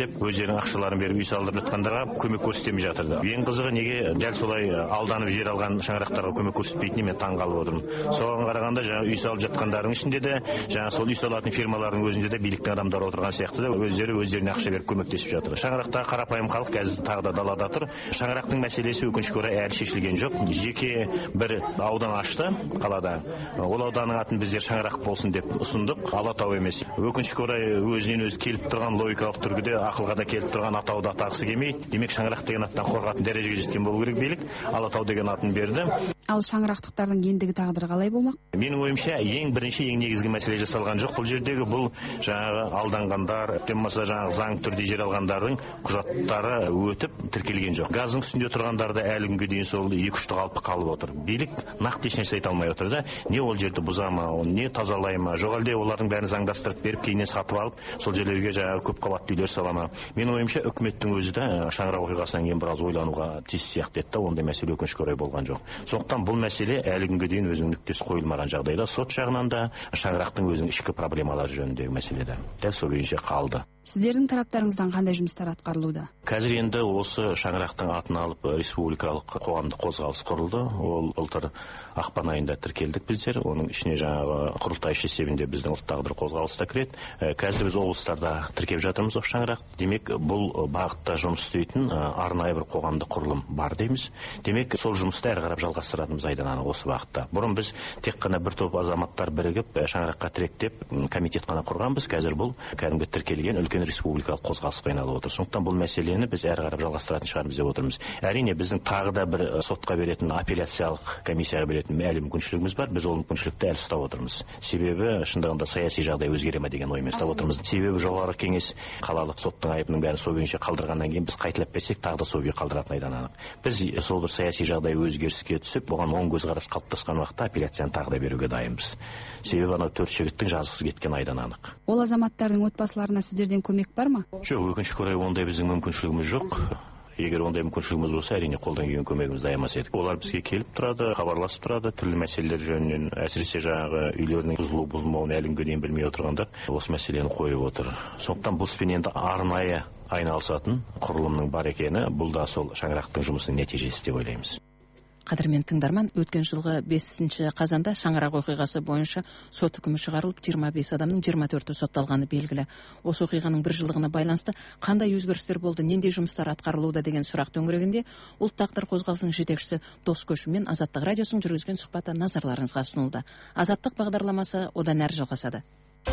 өздерінің ақшаларын беріп үй салдырып жатқандарға көмек көрсетемей жатырды. Ең қызығы неге дәл солай алданып жер алған шаңырақтарға көмек көрсетпейтініне мен таң қалып отырмын. Соған қарағанда жаңа үй салып жатқандардың ішінде де, жаңа сол үй салатын фирмалардың өзінде де биліктің адамдары отырған сияқты да өздері өздеріне ақша беріп көмектесіп жатыр. Шаңырақтағы қарапайым халық қазір тағы да далада тұр. Шаңырақтың мәселесі өкінішке орай әлі шешілген жоқ. Жеке бір аудан ашты қалада. Ол ауданның атын біздер шаңырақ болсын деп ұсындық. Алатау емес. Өкінішке орай өзінен өзі келіп тұрған логикалық түрде ақылға да келіп тұрған атауды атағысы келмей, демек шаңырақ деген аттан қорқатын дәрежеге жеткен болу керек билік. Алатау деген атын берді. Ал шаңырақтықтардың ендігі тағдыры қалай болмақ? Менің ойымша ең бірінші ең негізгі мәселе жасалған жоқ бұл жердегі. Бұл жаңағы алданғандар, болмаса жаңағы заң түрде жер алғандардың құжаттары өтіп тіркелген жоқ. Газдың үстінде тұрғандарды әлі күнге дейін сол екі үш қалып қалып отыр. Билік нақты ешнәрсе айта алмай отыр да. Не ол жерді бұзама, не тазалай ма, жоқ әлде олардың бәрін заңдастырып беріп кейіннен сатып алып сол жерлерге жаңағы көп қабатты үйлер сала ма. Менің ойымша үкіметтің өзі де шаңырақ оқиғасынан кейін біраз ойлануға тиіс сияқты еді. Ондай мәселе өкінішке орай болған жоқ. Сондықтан бұл мәселе әлі күнге дейін өзінің нүктесі қойылмаған жағдайда сот жағынан да шаңырақтың өзінің ішкі проблемалары жөніндегі мәселеде дәл сол күйінше қалды. Сіздердің тараптарыңыздан қандай жұмыстар атқарылуда? Қазір енді осы шаңырақтың атын алып республикалық қоғамдық қозғалыс құрылды. Ол былтыр ақпан айында тіркелдік біздер. Оның ішіне жаңағы құрылтайшы есебінде біздің ұлт тағдыр қозғалысы да кіреді. Қазір біз облыстарда тіркеп жатырмыз осы шаңырақ. Демек, бұл бағытта жұмыс істейтін арнайы бір қоғамдық құрылым бар дейміз. Демек, сол жұмысты әрі қарап жалғастыратынымыз айдан анық осы бағытта. Бұрын біз тек қана бір топ азаматтар бірігіп шаңыраққа тіректеп комитет қана құрғанбыз. Қазір бұл кәдімгі тіркелген үлкен республикалық қозғалысқа айналып отыр. Сондықтан бұл мәселені біз әрі қарап жалғастыратын шығармыз деп отырмыз. Әрине біздің тағы да бір сотқа беретін апелляциялық комиссияға беретін әлі мүмкіншілігіміз бар. Біз ол мүмкіншілікті әлі ұстап отырмыз. Себебі шындығында саяси жағдай өзгере ме деген оймен ұстап отырмыз. Себебі жоғары кеңес қалалық соттың айыбының бәрін сол күйінше қалдырғаннан кейін біз қайталап берсек тағы да сол күйі қалдыратын айдан анық. Біз сол бір саяси жағдай өзгеріске түсіп, бұған оң көзқарас қалыптасқан уақытта апелляцияны тағы да беруге дайынбыз. Себебі анау төрт жігіттің жазғысы кеткен айдан анық. Ол азаматтардың отбасыларына сіздерден көмек бар ма? Жоқ, өкінішке орай ондай біздің мүмкіншілігіміз жоқ. Егер ондай мүмкіншілігіміз болса, әрине қолдан келген көмегімізді аямас едік. Олар бізге келіп тұрады, хабарласып тұрады, түрлі мәселелер жөнінен, әсіресе жаңағы үйлерінің бұзылу бұзылмауын әлі күнге дейін білмей отырғандар осы мәселені қойып отыр. Сондықтан бұл іспен енді арнайы айналысатын құрылымның бар екені, бұл да сол шаңырақтың жұмысының нәтижесі деп ойлаймыз. Қадірмен тыңдарман, өткен жылғы бесінші қазанда шаңырақ оқиғасы бойынша сот үкімі шығарылып, жиырма бес адамның жиырма төрті сотталғаны белгілі. Осы оқиғаның бір жылдығына байланысты қандай өзгерістер болды, нендей жұмыстар атқарылуда деген сұрақ төңірегінде ұлт тағдыр қозғалысының жетекшісі Дос Көшім мен Азаттық радиосының жүргізген сұхбаты назарларыңызға ұсынылды. Азаттық бағдарламасы одан әрі жалғасады.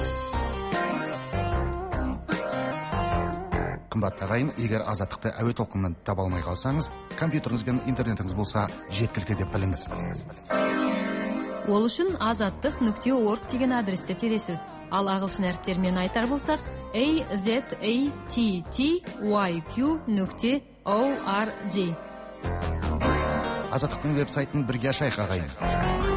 Қымбатты ағайын, егер Азаттықты әуе толқынынан таба алмай қалсаңыз, компьютеріңіз бен интернетіңіз болса жеткілікті деп біліңіз. Ол үшін азаттық нүкте орг деген адресте тересіз. Ал ағылшын әріптермен айтар болсақ, a z a t t y q нүкте org. Азаттықтың веб-сайтын бірге ашайық ағайын.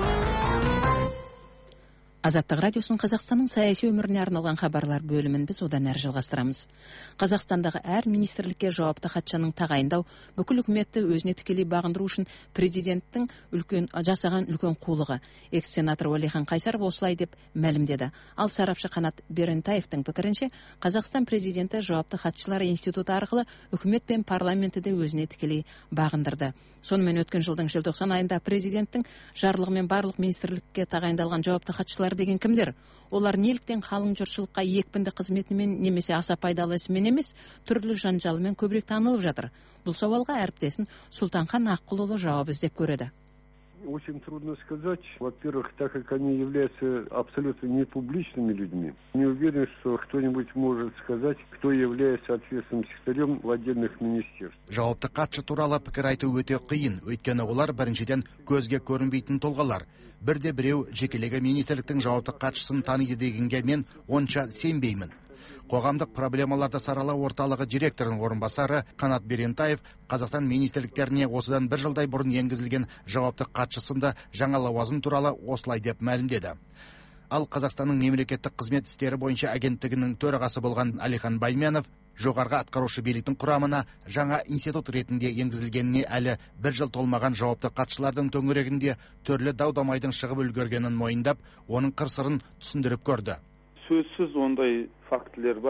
Азаттық радиосының Қазақстанның саяси өміріне арналған хабарлар бөлімін біз одан әрі жалғастырамыз. Қазақстандағы әр министрлікке жауапты хатшының тағайындау бүкіл үкіметті өзіне тікелей бағындыру үшін президенттің үлкен жасаған үлкен қулығы. Экс-сенатор Уәлихан Қайсаров осылай деп мәлімдеді. Ал сарапшы Қанат Берентаевтың пікірінше, Қазақстан президенті жауапты хатшылар институты арқылы үкімет пен парламентті де өзіне тікелей бағындырды. Сонымен өткен жылдың желтоқсан айында президенттің жарлығымен барлық министрлікке тағайындалған жауапты хатшылар деген кімдер? Олар неліктен қалың жұртшылыққа екпінді қызметімен немесе аса пайдалы ісімен емес, түрлі жанжалымен көбірек танылып жатыр? Бұл сауалға әріптесім Сұлтанхан Аққұлұлы жауап іздеп көреді. Очень трудно сказать. Во-первых, так как они являются абсолютно не публичными людьми, не уверен, что кто-нибудь может сказать, кто является ответственным секретарем в отдельных министерствах. Жауапты хатшы туралы пікір айту өте қиын, өйткені олар біріншіден көзге көрінбейтін тұлғалар. Бірде біреу жекелеген министрліктің жауапты хатшысын таниды дегенге мен онша сенбеймін. Қоғамдық проблемаларды саралау орталығы директорының орынбасары Қанат Берентаев Қазақстан министрліктеріне осыдан бір жылдай бұрын енгізілген жауапты хатшысында жаңа лауазым туралы осылай деп мәлімдеді. Ал Қазақстанның мемлекеттік қызмет істері бойынша агенттігінің төрағасы болған Әлихан Байменов жоғарғы атқарушы биліктің құрамына жаңа институт ретінде енгізілгеніне әлі бір жыл толмаған жауапты хатшылардың төңірегінде түрлі дау-дамайдың шығып үлгергенін мойындап, оның қыр-сырын түсіндіріп көрді. Сөзсіз ондай фактілер бар.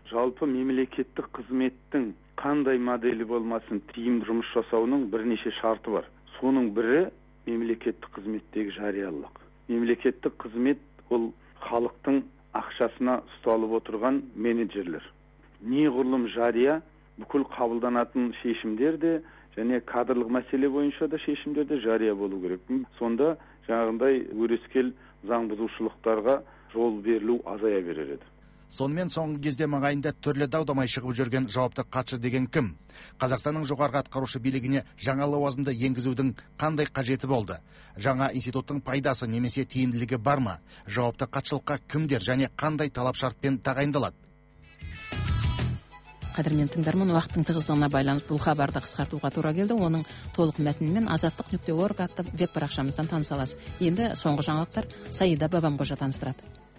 жалпы мемлекеттік қызметтің қандай моделі болмасын тиімді жұмыс жасауының бірнеше шарты бар. Соның бірі мемлекеттік қызметтегі жариялылық. Мемлекеттік қызмет ол халықтың ақшасына ұсталып отырған менеджерлер. Неғұрлым жария, бүкіл қабылданатын шешімдер де және кадрлық мәселе бойынша да шешімдер де жария болу керек. Сонда жаңағындай өрескел заң бұзушылықтарға жол берілу азая берер еді. Сонымен соңғы кезде маңайында түрлі дау-дамай шығып жүрген жауапты хатшы деген кім? Қазақстанның жоғарғы атқарушы билігіне жаңа лауазымды енгізудің қандай қажеті болды? Жаңа институттың пайдасы немесе тиімділігі бар ма? Жауапты хатшылыққа кімдер және қандай талап шартпен тағайындалады? Қадірмен тыңдарман, уақыттың тығыздығына байланысып бұл хабарды қысқартуға тура келді. Оның толық мәтінімен азаттық нүкте орг атты веб-парақшамыздан таныса аласыз. Енді соңғы жаңалықтар Саида Бабамқожа таныстырады.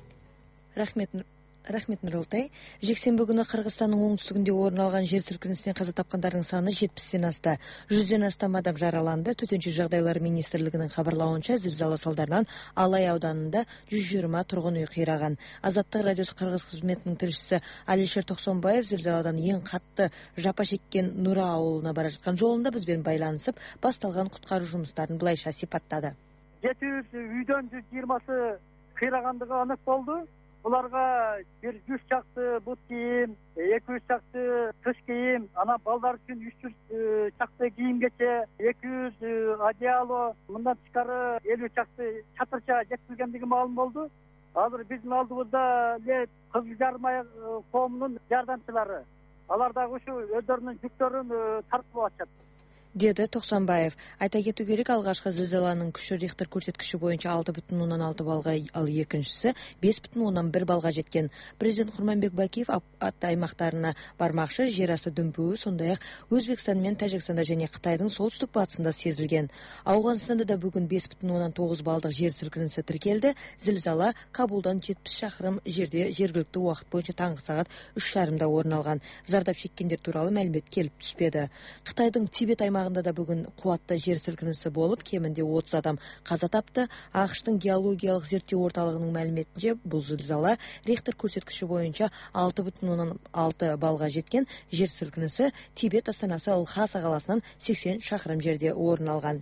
Рахмет. Рахмет Нұралтай. Жексенбі күні Қырғызстанның оңтүстігінде орын алған жер сілкінісінен қаза тапқандардың саны жетпістен асты. жүзден астам адам жараланды. Төтенше жағдайлар министрлігінің хабарлауынша зілзала салдарынан Алай ауданында жүз жиырма тұрғын үй қираған. Азаттық радиосы Қырғыз қызметінің тілшісі Алишер Тоқсонбаев зілзаладан ең қатты жапа шеккен Нұра ауылына бара жатқан жолында бізбен байланысып, басталған құтқару жұмыстарын былайша сипаттады. жеті жүз үйден жүз жиырмасы қирағандығы анық болды. Бұларға бір жүз шақты бұт киім, екі жүз шақты қыш киім, ана балдар үшін үш жүз шақты киімгече, екі жүз одеяло, мындан тышкары елу шақты чатырша жеткізгендігі маалым болды. Азыр біздің алдымызда Қызыл Жарма коомунун жардамчылары. Алар дагы ушу өздөрүнүн жүктөрүн тартып атышат. Деді Тоқсанбаев. Айта кету керек, алғашқы зілзаланың күші Рихтер көрсеткіші бойынша алты бүтін оннан алты балға, ал екіншісі бес бүтін оннан бір балға жеткен. Президент Құрманбек Бакиев апатты аймақтарына бармақшы. Жер асты дүмпуі сондай-ақ Өзбекстан мен Тәжікстанда және Қытайдың солтүстік батысында сезілген. Ауғанстанда да бүгін бес бүтін оннан тоғыз балдық жер сілкінісі тіркелді. Зілзала Кабулдан жетпіс шақырым жерде жергілікті уақыт бойынша таңғы сағат үш жарымда орын алған. Зардап шеккендер туралы мәлімет келіп түспеді. Қытайдың Тибет аймағы да бүгін қуатты жер сілкінісі болып, кемінде отыз адам қаза тапты. ақш-тың геологиялық зерттеу орталығының мәліметінше бұл зілзала Рихтер көрсеткіші бойынша алты бүтін оннан алты балға жеткен. Жер сілкінісі Тибет астанасы Лхаса қаласынан сексен шақырым жерде орын алған.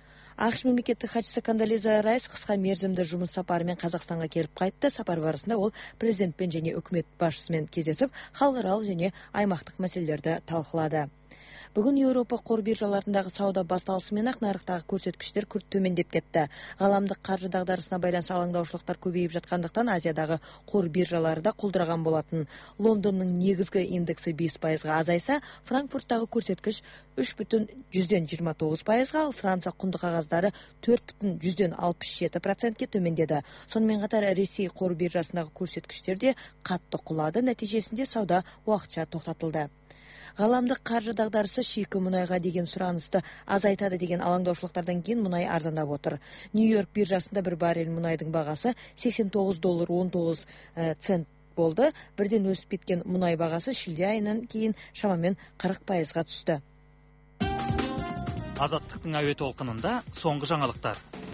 ақш мемлекеттік хатшысы Кондолиза Райс қысқа мерзімді жұмыс сапарымен Қазақстанға келіп қайтты. Сапар барысында ол президентпен және үкімет басшысымен кездесіп, халықаралық және аймақтық мәселелерді талқылады. Бүгін Еуропа қор биржаларындағы сауда басталысымен-ақ нарықтағы көрсеткіштер күрт төмендеп кетті. Ғаламдық қаржы дағдарысына байланысты алаңдаушылықтар көбейіп жатқандықтан Азиядағы қор биржалары да құлдыраған болатын. Лондонның негізгі индексі бес пайызға азайса, Франкфурттағы көрсеткіш үш бүтін жүзден жиырма тоғыз пайызға, ал Франция құнды қағаздары төрт бүтін жүзден алпыс жеті процентке төмендеді. Сонымен қатар Ресей қор биржасындағы көрсеткіштер де қатты құлады. Нәтижесінде сауда уақытша тоқтатылды. Ғаламдық қаржы дағдарысы шикі мұнайға деген сұранысты азайтады деген алаңдаушылықтардан кейін мұнай арзандап отыр. Нью-Йорк биржасында бір баррель мұнайдың бағасы сексен тоғыз доллар он тоғыз цент болды. Бірден өсіп кеткен мұнай бағасы шілде айынан кейін шамамен қырық пайызға түсті. Азаттықтың әуе толқынында соңғы жаңалықтар.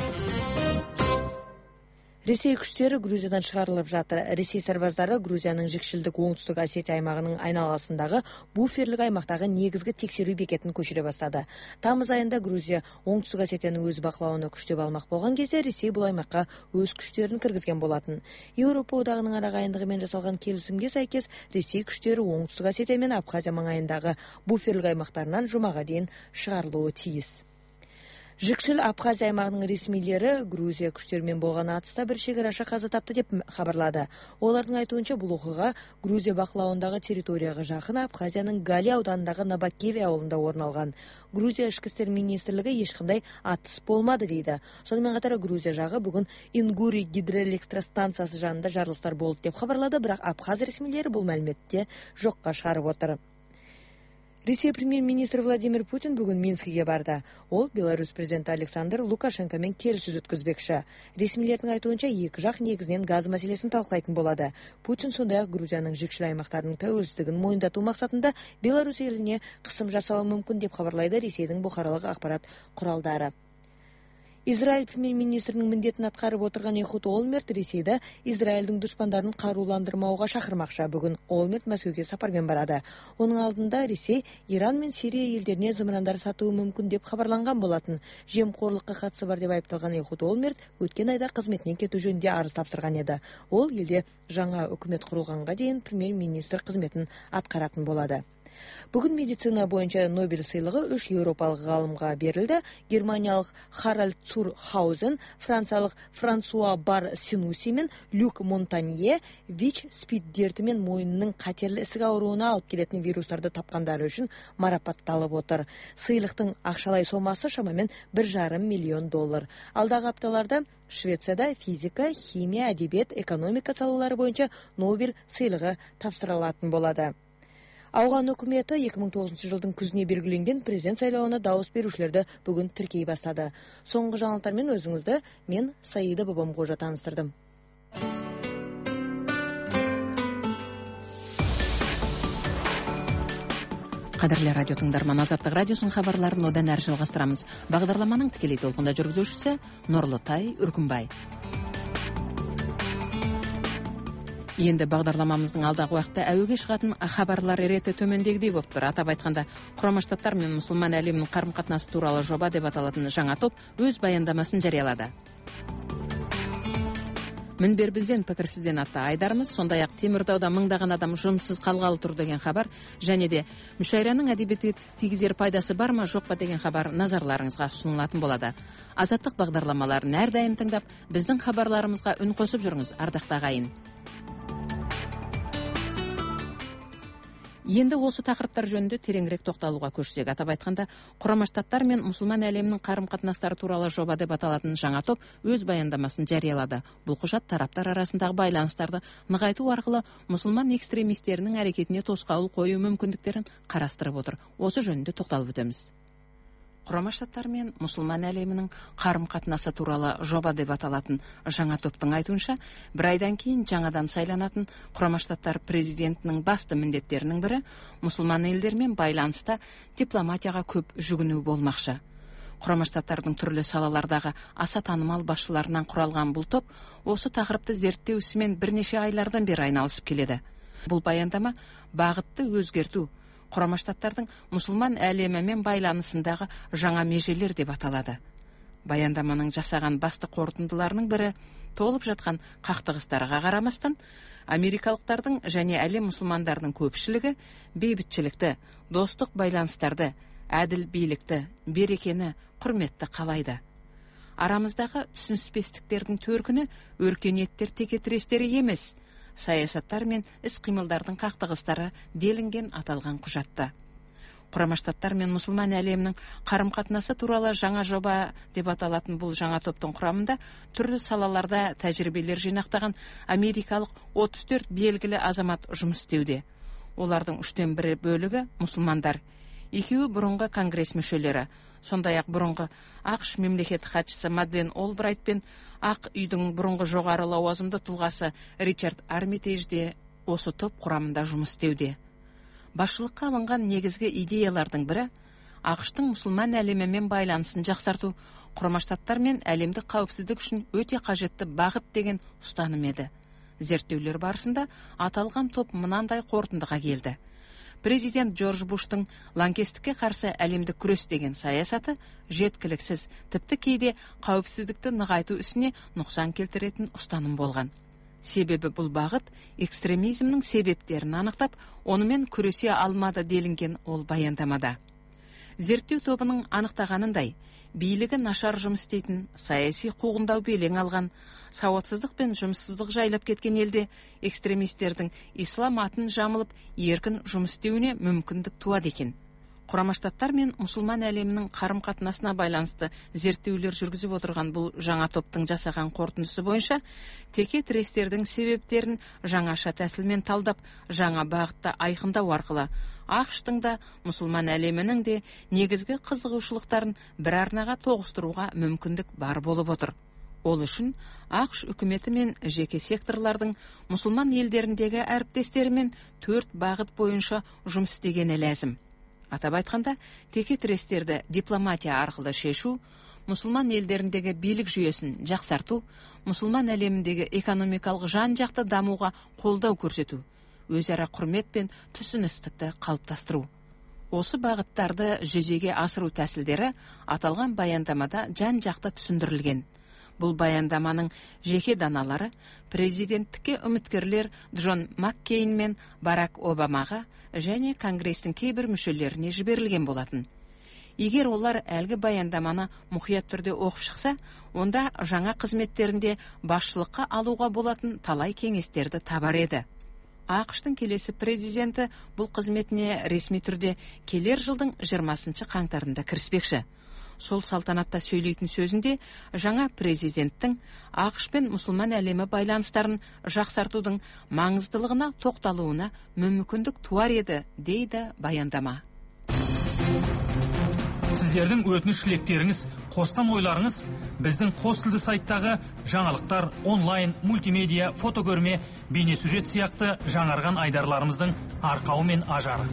Ресей күштері Грузиядан шығарылып жатыр. Ресей сарбаздары Грузияның жікшілдік оңтүстік Осетия аймағының айналасындағы буферлік аймақтағы негізгі тексеру бекетін көшіре бастады. Тамыз айында Грузия оңтүстік Осетияның өз бақылауына күштеп алмақ болған кезде Ресей бұл аймаққа өз күштерін кіргізген болатын. Еуропа одағының арағайындығымен жасалған келісімге сәйкес Ресей күштері оңтүстік Осетия мен Абхазия маңайындағы буферлік аймақтарынан жұмаға дейін шығарылуы тиіс. Жікшіл Абхазия аймағының ресмилері Грузия күштермен болған атыста бір шекарашы қаза тапты деп хабарлады. Олардың айтуынша бұл оқиға Грузия бақылауындағы территорияға жақын Абхазияның Гали ауданындағы Набакеви ауылында орын алған. Грузия ішкі істер министрлігі ешқандай атыс болмады дейді. Сонымен қатар Грузия жағы бүгін Ингури гидроэлектростанциясы жанында жарылыстар болды деп хабарлады, бірақ Абхаз ресмилері бұл мәліметте жоққа шығарып отыр. Ресей премьер-министрі Владимир Путин бүгін Минскіге барды. Ол Беларусь президенті Александр Лукашенкомен келіссөз өткізбекші. Ресмилердің айтуынша екі жақ негізінен газ мәселесін талқылайтын болады. Путин сондай-ақ Грузияның жікшіл аймақтарының тәуелсіздігін мойындату мақсатында Беларусь еліне қысым жасауы мүмкін деп хабарлайды Ресейдің бұқаралық ақпарат құралдары. Израиль премьер-министрінің міндетін атқарып отырған Эхуд Олмерт Ресейді Израильдің дұшпандарын қаруландырмауға шақырмақшы. Бүгін Олмерт Мәскеуге сапармен барады. Оның алдында Ресей Иран мен Сирия елдеріне зымырандар сатуы мүмкін деп хабарланған болатын. Жемқорлыққа қатысы бар деп айыпталған Эхуд Олмерт өткен айда қызметінен кету жөнінде арыз тапсырған еді. Ол елде жаңа үкімет құрылғанға дейін премьер-министр қызметін атқаратын болады. Бүгін медицина бойынша Нобель сыйлығы үш еуропалық ғалымға берілді. Германиялық Харальд Цурхаузен, франциялық Франсуа Бар Синуси мен Люк Монтанье ВИЧ-спид дерті мен мойнының қатерлі ісік ауруына алып келетін вирустарды тапқандары үшін марапатталып отыр. Сыйлықтың ақшалай сомасы шамамен бір жарым миллион доллар. Алдағы апталарда Швецияда физика, химия, әдебиет, экономика салалары бойынша Нобель сыйлығы тапсырылатын болады. Ауған үкіметі екі мың тоғызыншы жылдың күзіне белгіленген президент сайлауына дауыс берушілерді бүгін тіркей бастады. Соңғы жаңалықтармен өзіңізді мен Саида Бабамқожа таныстырдым. Қадірлі радио тыңдарман, Азаттық радиосының хабарларын одан әрі жалғастырамыз. Бағдарламаның тікелей толқында жүргізушісі Нұрлытай Үркімбай. Енді бағдарламамыздың алдағы уақытта әуеге шығатын хабарлар реті төмендегідей болып тұр. Атап айтқанда, Құрама Штаттар мен мұсылман әлемінің қарым-қатынасы туралы жоба деп аталатын жаңа топ өз баяндамасын жариялады. Мінбер бізден пікірсізден атты айдарымыз, сондай-ақ Теміртауда мыңдаған адам жұмыссыз қалғалы тұр деген хабар, және де мүшайраның әдебиетке тигізер пайдасы бар ма жоқ па деген хабар назарларыңызға ұсынылатын болады. Азаттық бағдарламаларын әрдайым тыңдап, біздің хабарларымызға үн қосып жүріңіз, ардақты ағайын. Енді осы тақырыптар жөнінде тереңірек тоқталуға көшсек. Атап айтқанда, Құрама Штаттар мен мұсылман әлемінің қарым-қатынастары туралы жоба деп аталатын жаңа топ өз баяндамасын жариялады. Бұл құжат тараптар арасындағы байланыстарды нығайту арқылы мұсылман экстремистерінің әрекетіне тосқауыл қою мүмкіндіктерін қарастырып отыр. Осы жөнінде тоқталып өтеміз. Құрама Штаттар мен мұсылман әлемінің қарым-қатынасы туралы жоба деп аталатын жаңа топтың айтуынша, бір айдан кейін жаңадан сайланатын Құрама Штаттар президентінің басты міндеттерінің бірі мұсылман елдермен байланыста дипломатияға көп жүгіну болмақшы. Құрама Штаттардың түрлі салалардағы аса танымал басшыларынан құралған бұл топ осы тақырыпты зерттеу ісімен бірнеше айлардан бері айналысып келеді. Бұл баяндама бағытты өзгерту, Құрама Штаттардың мұсылман әлемімен байланысындағы жаңа межелер деп аталады. Баяндаманың жасаған басты қорытындыларының бірі толып жатқан қақтығыстарға қарамастан, америкалықтардың және әлем мұсылмандарының көпшілігі бейбітшілікті, достық байланыстарды, әділ билікті, берекені, құрметті қалайды. Арамыздағы түсініспестіктердің төркіні өркениеттер текетірестері емес, саясаттар мен іс-қимылдардың қақтығыстары делінген аталған құжатта. Құрама Штаттар мен мұсылман әлемінің қарым-қатынасы туралы жаңа жоба деп аталатын бұл жаңа топтың құрамында түрлі салаларда тәжірибелер жинақтаған америкалық отыз төрт белгілі азамат жұмыс істеуде. Олардың үштен бірі бөлігі мұсылмандар, екеуі бұрынғы конгресс мүшелері, сондай-ақ бұрынғы ақш мемлекет хатшысы Мадлен Олбрайт пен Ақ үйдің бұрынғы жоғары лауазымды тұлғасы Ричард Армитейдж де осы топ құрамында жұмыс істеуде. Басшылыққа алынған негізгі идеялардың бірі ақштың мұсылман әлемімен байланысын жақсарту, Құрама Штаттар мен әлемдік қауіпсіздік үшін өте қажетті бағыт деген ұстаным еді. Зерттеулер барысында аталған топ мынандай қорытындыға келді. Президент Джордж Буштың лаңкестікке қарсы әлемдік күрес деген саясаты жеткіліксіз, тіпті кейде қауіпсіздікті нығайту ісіне нұқсан келтіретін ұстаным болған. Себебі бұл бағыт экстремизмнің себептерін анықтап, онымен күресе алмады делінген ол баяндамада. Зерттеу тобының анықтағанындай, билігі нашар жұмыс істейтін, саяси қуғындау белең алған, сауатсыздық пен жұмыссыздық жайлап кеткен елде экстремистердің ислам атын жамылып еркін жұмыс істеуіне мүмкіндік туады екен. Құрама Штаттар мен мұсылман әлемінің қарым-қатынасына байланысты зерттеулер жүргізіп отырған бұл жаңа топтың жасаған қорытындысы бойынша, теке тірестердің себептерін жаңаша тәсілмен талдап, жаңа бағытта айқындау арқылы ақштың да, мұсылман әлемінің де негізгі қызығушылықтарын бір арнаға тоғыстыруға мүмкіндік бар болып отыр. Ол үшін ақш үкіметі мен жеке секторлардың мұсылман елдеріндегі әріптестерімен төрт бағыт бойынша жұмыс істегені ләзім. Атап айтқанда, теке тірестерді дипломатия арқылы шешу, мұсылман елдеріндегі билік жүйесін жақсарту, мұсылман әлеміндегі экономикалық жан-жақты дамуға қолдау көрсету, өзара құрмет пен түсіністікті қалыптастыру. Осы бағыттарды жүзеге асыру тәсілдері аталған баяндамада жан-жақты түсіндірілген. Бұл баяндаманың жеке даналары президенттікке үміткерлер Джон Маккейн мен Барак Обамаға және Конгрестің кейбір мүшелеріне жіберілген болатын. Егер олар әлгі баяндаманы мұқият түрде оқып шықса, онда жаңа қызметтерінде басшылыққа алуға болатын талай кеңестерді табар еді. ақш-тың келесі президенті бұл қызметіне ресми түрде келер жылдың жиырмасыншы қаңтарында кіріспекші. Сол салтанатта сөйлейтін сөзінде жаңа президенттің ақш пен мұсылман әлемі байланыстарын жақсартудың маңыздылығына тоқталуына мүмкіндік туар еді, дейді баяндама. Сіздердің өтініш тілектеріңіз, қосқан ойларыңыз біздің қос тілді сайттағы жаңалықтар, онлайн, мультимедиа, фотокөрме, бейнесюжет сияқты жаңарған айдарларымыздың арқауы мен ажары.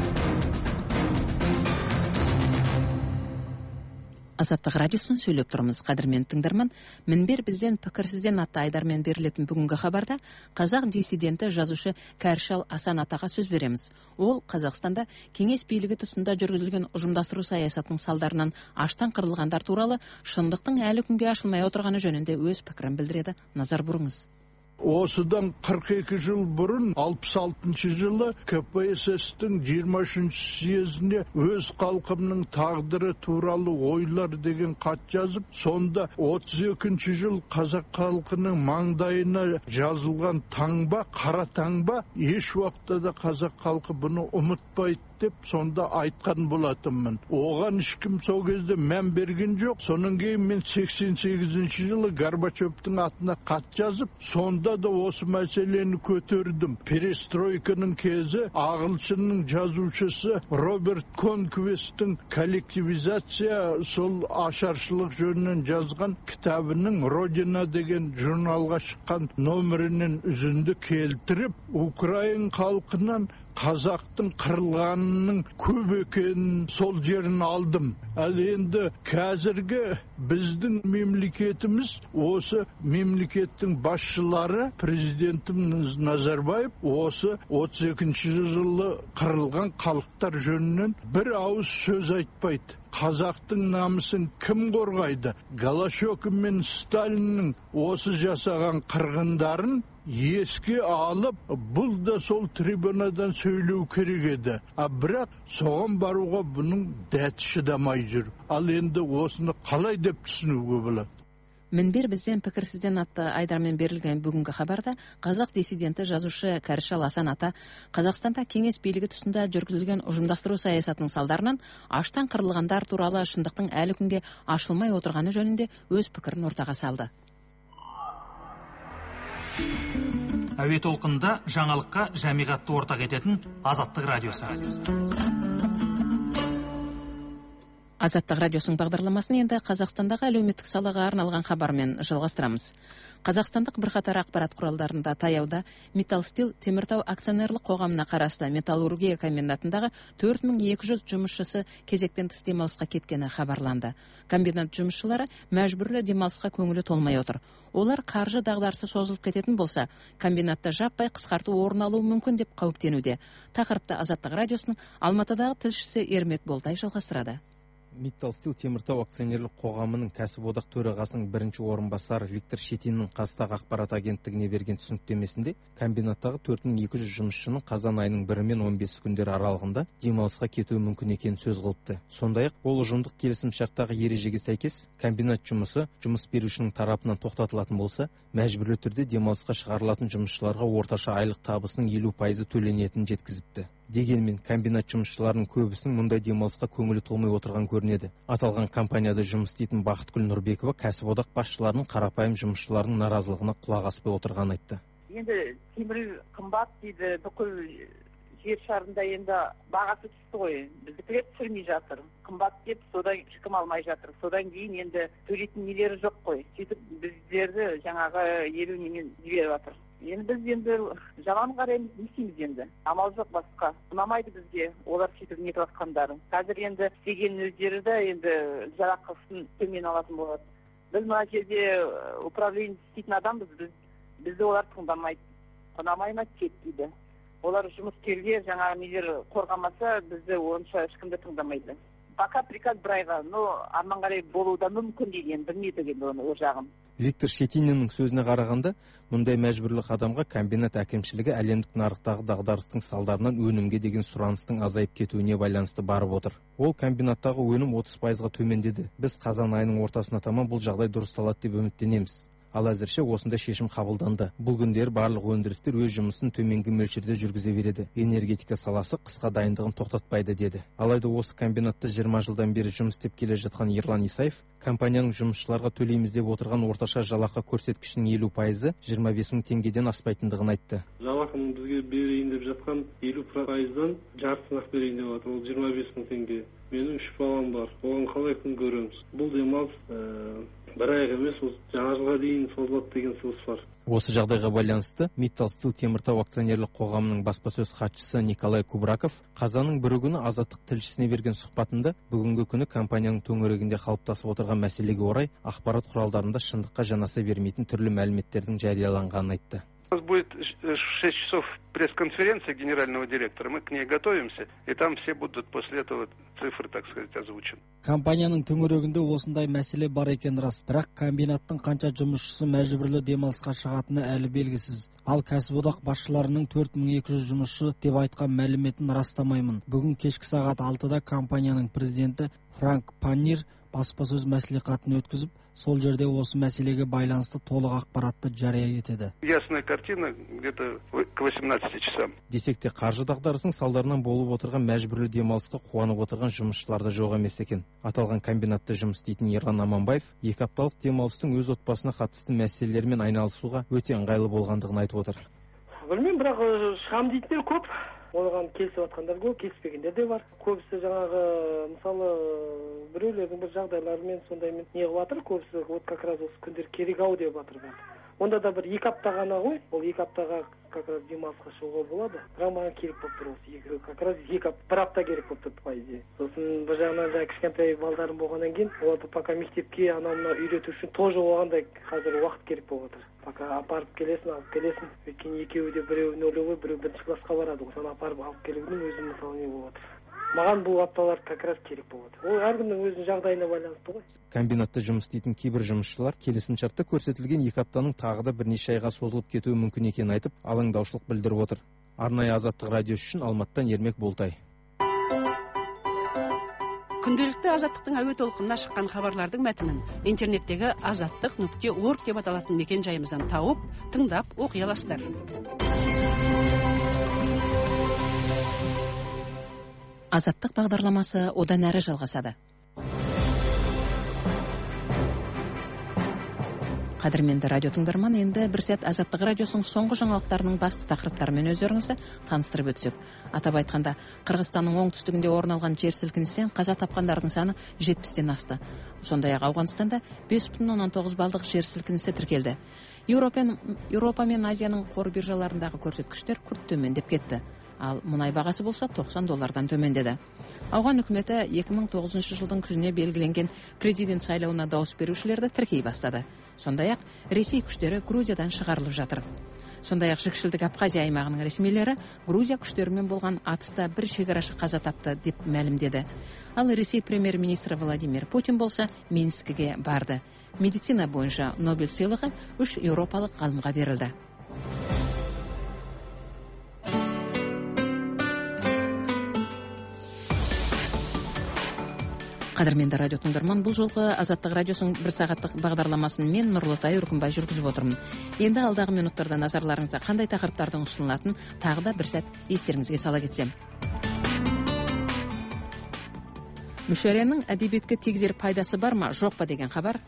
Азаттық радиосын сөйлеп тұрмыз, қадірмен тыңдарман. Мінбер бізден пікірсізден атты айдармен берілетін бүгінгі хабарда қазақ диссиденті жазушы Кәршал Асан атаға сөз береміз. Ол Қазақстанда кеңес билігі тұсында жүргізілген ұжымдастыру саясатының салдарынан аштан қырылғандар туралы шындықтың әлі күнге ашылмай отырғаны жөнінде өз пікірін білдіреді. Назар бұрыңыз. Осыдан қырық екі жыл бұрын алпыс алтыншы жылы ка пэ эс эс-тің жиырма үшінші съезіне өз халқымның тағдыры туралы ойлар деген хат жазып, сонда отыз екінші жыл қазақ халқының маңдайына жазылған таңба, қара таңба, еш уақытта да қазақ халқы бұны ұмытпайды деп сонда айтқан болатынмын. Оған ешкім сол кезде мән берген жоқ. Соның кейін мен сексен сегізінші жылы Горбачевтың атына хат жазып, сонда да осы мәселені көтердім. Перестройканың кезі ағылшынның жазушысы Роберт Конквесттің коллективизация сол ашаршылық жөнінен жазған кітабының Родина деген журналға шыққан номерінен үзінді келтіріп, Украин халқынан қазақтың қырылғанының көп екенін сол жерін алдым. Ал енді қазіргі біздің мемлекетіміз, осы мемлекеттің басшылары, президентіміз Назарбаев, осы отыз екінші жылы қырылған халықтар жөнінен бір ауыз сөз айтпайды. Қазақтың намысын кім қорғайды? Голощекин мен Сталиннің осы жасаған қырғындарын еске алып, бұл да сол трибунадан сөйлеу керек еді. А бірақ соған баруға бұның дәті шыдамай жүр. Ал енді осыны қалай деп түсінуге болады? Мінбер бізден пікірсізден атты айдармен берілген бүгінгі хабарда қазақ диссиденті жазушы Кәршал Асан ата Қазақстанда кеңес билігі тұсында жүргізілген ұжымдастыру саясатының салдарынан аштан қырылғандар туралы шындықтың әлі күнге ашылмай отырғаны жөнінде өз пікірін ортаға салды. Әуе толқынында жаңалыққа жамиғатты ортақ ететін Азаттық радиосы. Азаттық радиосының бағдарламасын енді Қазақстандағы әлеуметтік салаға арналған хабармен жалғастырамыз. Қазақстандық бірқатар ақпарат құралдарында таяуда Металлстил Теміртау акционерлік қоғамына қарасты металлургия комбинатындағы төрт мың екі жүз жұмысшысы кезектен тыс демалысқа кеткені хабарланды. Комбинат жұмысшылары мәжбүрлі демалысқа көңілі толмай отыр. Олар қаржы дағдарысы созылып кететін болса, комбинатта жаппай қысқарту орын алуы мүмкін деп қауіптенуде. Тақырыпты Азаттық радиосының Алматыдағы тілшісі Ермек Болтай жалғастырады. Металлстил Теміртау акционерлік қоғамының кәсіподақ төрағасының бірінші орынбасары Виктор Щетиннің Қазтаг ақпарат агенттігіне берген түсініктемесінде комбинаттағы төрт мың екі жүз жұмысшының қазан айының бірі мен он бесі күндері аралығында демалысқа кетуі мүмкін екенін сөз қылыпты. Сондай-ақ ол ұжымдық келісім шарттағы ережеге сәйкес комбинат жұмысы жұмыс берушінің тарапынан тоқтатылатын болса, мәжбүрлі түрде демалысқа шығарылатын жұмысшыларға орташа айлық табысының елу пайызы төленетінін жеткізіпті. Дегенмен комбинат жұмысшыларының көбісінің мұндай демалысқа көңілі толмай отырған көрінеді. Аталған компанияда жұмыс істейтін Бақытгүл Нұрбекова кәсіподақ басшыларының қарапайым жұмысшыларының наразылығына құлақ аспай отырғанын айтты. Енді темір қымбат дейді, бүкіл жер шарында енді бағасы түсті ғой. Біздікілер түсірмей жатыр. Қымбат деп содан шықым алмай жатыр. Содан кейін енді төлейтін нелері жоқ қой. Сөйтіп біздерді жаңағы елу немен жіберіп жатыр. енді біз енді жаман қараймыз, не істейміз енді, амал жоқ басқа. Ұнамайды бізге олар сөйтіп нетіп жатқандары. Қазір енді істеген өздері де енді жалақысын төмен алатын болады. Біз мына жерде управление істейтін адамбыз, біз бізді олар тыңдамайды. Ұнамай ма кет дейді. Олар жұмыскерге жаңа нелер қорғамаса, бізді онша ешкімді тыңдамайды. Пока приказ брайға, но арман қарай болуы да мүмкін деген, білмейді енді оны о жағын. Виктор Щетининнің сөзіне қарағанда, мұндай мәжбүрлі қадамға комбинат әкімшілігі әлемдік нарықтағы дағдарыстың салдарынан өнімге деген сұраныстың азайып кетуіне байланысты барып отыр. Ол комбинаттағы өнім отыз пайызға төмендеді. Біз қазан айының ортасына таман бұл жағдай дұрысталады деп үміттенеміз. Ал әзірше осындай шешім қабылданды. Бұл күндері барлық өндірістер өз жұмысын төменгі мөлшерде жүргізе береді. Энергетика саласы қысқа дайындығын тоқтатпайды деді. Алайда осы комбинатта жиырма жылдан бері жұмыс істеп келе жатқан Ерлан Исаев, компанияның жұмысшыларға төлейміз деп отырған орташа жалақы көрсеткішінің елу пайызы жиырма бес мың теңгеден аспайтындығын айтты. Жалақының бізге берейін деп жатқан елу пайыздан жартысын ақ берейін деп жатыр. Ол жиырма бес мың теңге. Менің үш балам бар. Оған қалай күн көреміз? Бұл демалыс бір ай емес, жаңа жылға дейін созылады деген сөз бар. Осы жағдайға байланысты Миттал Стил теміртау акционерлік қоғамының баспасөз хатшысы Николай Кубраков қазанның бірі күні Азаттық тілшісіне берген сұхбатында бүгінгі күні компанияның төңірегінде қалыптасып отырған мәселеге орай ақпарат құралдарында шындыққа жанаса бермейтін түрлі мәліметтердің жарияланғанын айтты. У нас будет в шесть часов пресс-конференция генерального директора, мы к ней готовимся, и там все будут после этого цифры, так сказать, озвучены. Компанияның төңірегінде осындай мәселе бар екен рас, бірақ комбинаттың қанша жұмысшысы мәжбүрлі демалысқа шығатыны әлі белгісіз. Ал кәсіподақ басшыларының төрт мың екі жүз жұмысшы деп айтқан мәліметін растамаймын. Бүгін кешкі сағат алтыда компанияның президенті Франк Паннир баспасөз мәслихатын өткізіп, сол жерде осы мәселеге байланысты толық ақпаратты жария етеді. Ясная картина где-то к восемнадцати часам. Десек те қаржы дағдарысының салдарынан болып отырған мәжбүрлі демалысқа қуанып отырған жұмысшылар да жоқ емес екен. Аталған комбинатта жұмыс істейтін Ерлан Аманбаев екі апталық демалыстың өз отбасына қатысты мәселелермен айналысуға өте ыңғайлы болғандығын айтып отыр. Білмеймін, бірақ шығам дейтіндер көп. Оған келісіп жатқандар көп, келіспегендер де бар. Көбісі жаңағы, мысалы, біреулердің бір жағдайларымен сондаймен не қылып жатыр, көбісі вот как раз осы күндер керек ау деп жатыр. Онда да бір екі апта ғана ғой, ол екі аптаға как раз демалысқа шығуға болады. Бірақ маған керек болып тұр осы екі, как раз екі апта, бір апта керек болып тұр по идее. Сосын бір жағынан жаңа кішкентай балдарым болғаннан кейін, оларды пока мектепке анау-мынау үйрету үшін тоже оған да қазір уақыт керек болып отыр. Пока апарып келесің, алып келесің. Өйткені екеуі де біреу нөлевой, біреу бірінші классқа барады. Соны апарып алып келудің өзінің мысалы не болып отыр. Маған бұл апталар как раз керек болып отыр. Ол әркімнің өзінің жағдайына байланысты ғой. Комбинатта жұмыс істейтін кейбір жұмысшылар келісімшартта көрсетілген екі аптаның тағы да бірнеше айға созылып кетуі мүмкін екенін айтып, алаңдаушылық білдіріп отыр. Арнайы Азаттық радиосы үшін Алматыдан Ермек Болтай. Күнделікті Азаттықтың әуе толқынына шыққан хабарлардың мәтінін интернеттегі азаттық нүкте орг деп аталатын мекен жайымыздан тауып, тыңдап оқи аласыздар. Азаттық бағдарламасы одан әрі жалғасады. Қадірменді радио тыңдарман, енді бір сәт Азаттық радиосының соңғы жаңалықтарының басты тақырыптарымен өздеріңізді таныстырып өтсек. Атап айтқанда, Қырғызстанның оңтүстігінде орын алған жер сілкіністен қаза тапқандардың саны жетпістен асты. Сондай-ақ Ауғанстанда бес бүтін оннан тоғыз балдық жер сілкінісі тіркелді. Еуропа мен Азияның қор биржаларындағы көрсеткіштер күрт төмендеп кетті. Ал мұнай бағасы болса тоқсан доллардан төмендеді. Ауған үкіметі екі мың тоғызыншы жылдың күзіне белгіленген президент сайлауына дауыс берушілерді тіркей бастады. Сондай-ақ Ресей күштері Грузиядан шығарылып жатыр. Сондай-ақ жікшілдік Абхазия аймағының ресмилері Грузия күштерімен болған атыста бір шекарашы қаза тапты деп мәлімдеді. Ал Ресей премьер-министрі Владимир Путин болса Минскіге барды. Медицина бойынша Нобель сыйлығы үш еуропалық ғалымға берілді. Қадірменді радио тыңдарман, бұл жолғы Азаттық радиосының бір сағаттық бағдарламасын мен Нұрлытай Үркімбай жүргізіп отырмын. Енді алдағы минуттарда назарларыңызға қандай тақырыптардың ұсынылатын тағы да бір сәт естеріңізге сала кетсем. Мүшәренің әдебиетке тигізер пайдасы бар ма, жоқ па деген хабар.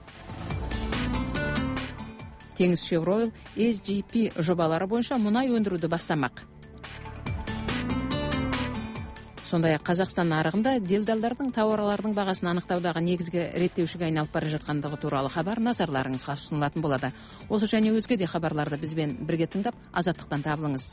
Теңіз Шевройл эс джи пи жобалары бойынша мұнай өндіруді бастамақ. Сондай-ақ Қазақстан нарығында делдалдардың тауарлардың бағасын анықтаудағы негізгі реттеушіге айналып бара жатқандығы туралы хабар назарларыңызға ұсынылатын болады. Осы және өзге де хабарларды бізбен бірге тыңдап, Азаттықтан табылыңыз.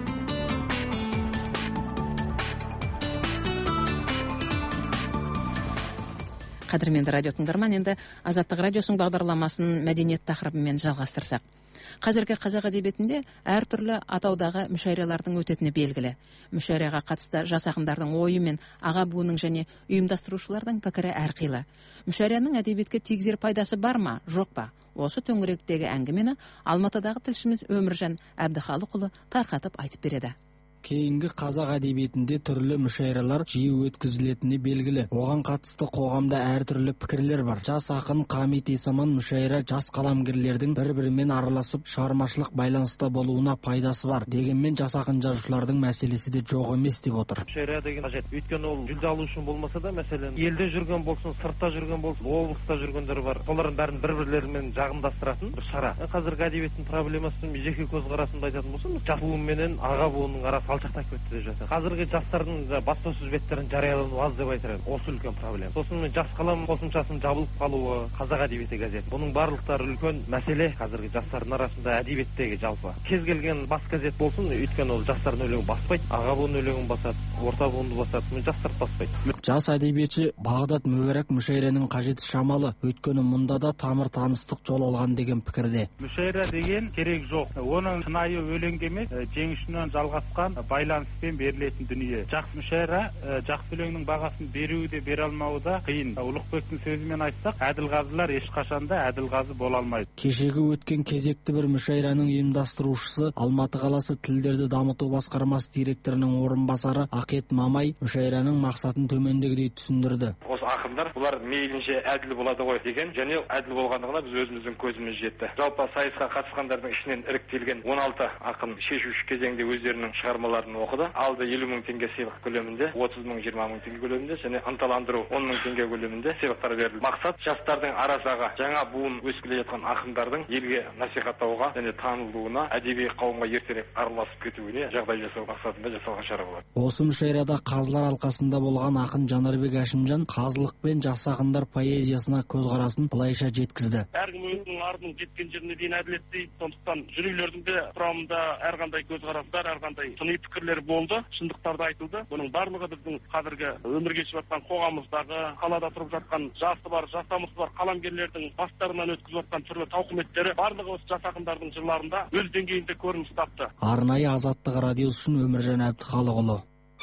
Қадірменді радио тыңдарман, енді Азаттық радиосының бағдарламасын мәдениет тақырыбымен жалғастырсақ. Қазіргі қазақ әдебиетінде әртүрлі атаудағы мүшәйралардың өтетіні белгілі. Мүшәйраға қатысты жас ақындардың ойы мен аға буынның және ұйымдастырушылардың пікірі әрқилы. Мүшәйраның әдебиетке тигізер пайдасы бар ма, жоқ па? Осы төңіректегі әңгімені Алматыдағы тілшіміз Өміржан Әбдіхалықұлы тарқатып айтып береді. Кейінгі қазақ әдебиетінде түрлі мүшәйралар жиі өткізілетіні белгілі. Оған қатысты қоғамда әртүрлі пікірлер бар. Жас ақын Қамит Исаман мүшәйра жас қаламгерлердің бір-бірімен араласып шығармашылық байланыста болуына пайдасы бар. Дегенмен жас ақын жазушылардың мәселесі де жоқ емес деп отыр. Мүшәйра деген қажет. Өйткені ол жүлде алу үшін болмаса да, мәселен, елде жүрген болсын, сыртта жүрген болсын, облыста жүргендер бар. Солардың бәрін бір-бірлерімен жағындастыратын бір шара. Қазіргі әдебиеттің проблемасын жеке көзқарасымды айтатын болсам, жас буын менен аға буынның арасы алшақтап кетті деп жатыр. Қазіргі жастардың баспасөз беттерін жариялануы аз деп айтар едім. Осы үлкен проблема. Сосын жас қалам қосымшасының жабылып қалуы, қазақ әдебиеті газеті. Бұның барлықтары үлкен мәселе қазіргі жастардың арасында әдебиеттегі жалпы. Кез келген бас газет болсын, өйткені ол жастардың өлеңін баспайды, аға буын өлеңін басады, орта буынды басады, мен жастарды баспайды. Жас әдебиетші Бағдат Мүбәрак мүшәйраның қажеті шамалы, өйткені мұнда да тамыр таныстық жол алған деген пікірде. Мүшәйра деген керек жоқ. Оның шынайы өлеңге емес, жеңішінен жалғасқан байланыспен берілетін дүние. Жақсы мүшәйра, жақсы өлеңнің бағасын беруі де бере алмауы да қиын. Ұлықбектің сөзімен айтсақ, әділғазылар ешқашанда әділғазы бола алмайды. Кешегі өткен кезекті бір мүшәйраның ұйымдастырушысы Алматы қаласы тілдерді дамыту басқармасы директорының орынбасары Ақет Мамай мүшәйраның мақсатын төмендегідей түсіндірді. Осы ақындар бұлар мейлінше әділ болады ғой деген, және әділ болғандығына біз өзіміздің көзіміз жетті. Жалпы сайысқа қатысқандардың ішінен іріктелген он алты ақын шешуші кезеңде өздерінің шығармаларын оқыды. Алды елу мың теңге сыйлық көлемінде, отыз мың, жиырма мың теңге көлемінде және ынталандыру он мың теңге көлемінде сыйлықтар берілді. Мақсат жастардың арасаға жаңа буын өсіп келе жатқан ақындардың елге насихаттауға және танылуына, әдеби қауымға ертерек араласып кетуіне жағдай жасау мақсатында жасалған шара болады. Осы мүшәйрада қазылар алқасында болған ақын Жанарбек Әшімжан қазылық пен жас ақындар поэзиясына көзқарасын былайша жеткізді. Әркім өзінің ардың жеткен жеріне дейін әділетті, сондықтан жюрилердің де құрамында әрқандай көзқарастар, әрқандай сыни пікірлер болды, шындықтарды айтылды. Бұның барлығы біздің қазіргі өмір кешіп жатқан қоғамымыздағы, қалада тұрып жатқан жасы бар, жастамысы бар қаламгерлердің бастарынан өткізіп жатқан түрлі тауқыметтері барлығы осы жас ақындардың жырларында өз деңгейінде көрініс тапты. Арнайы Азаттық радиосы үшін Өміржан Әбдіхалықұлы.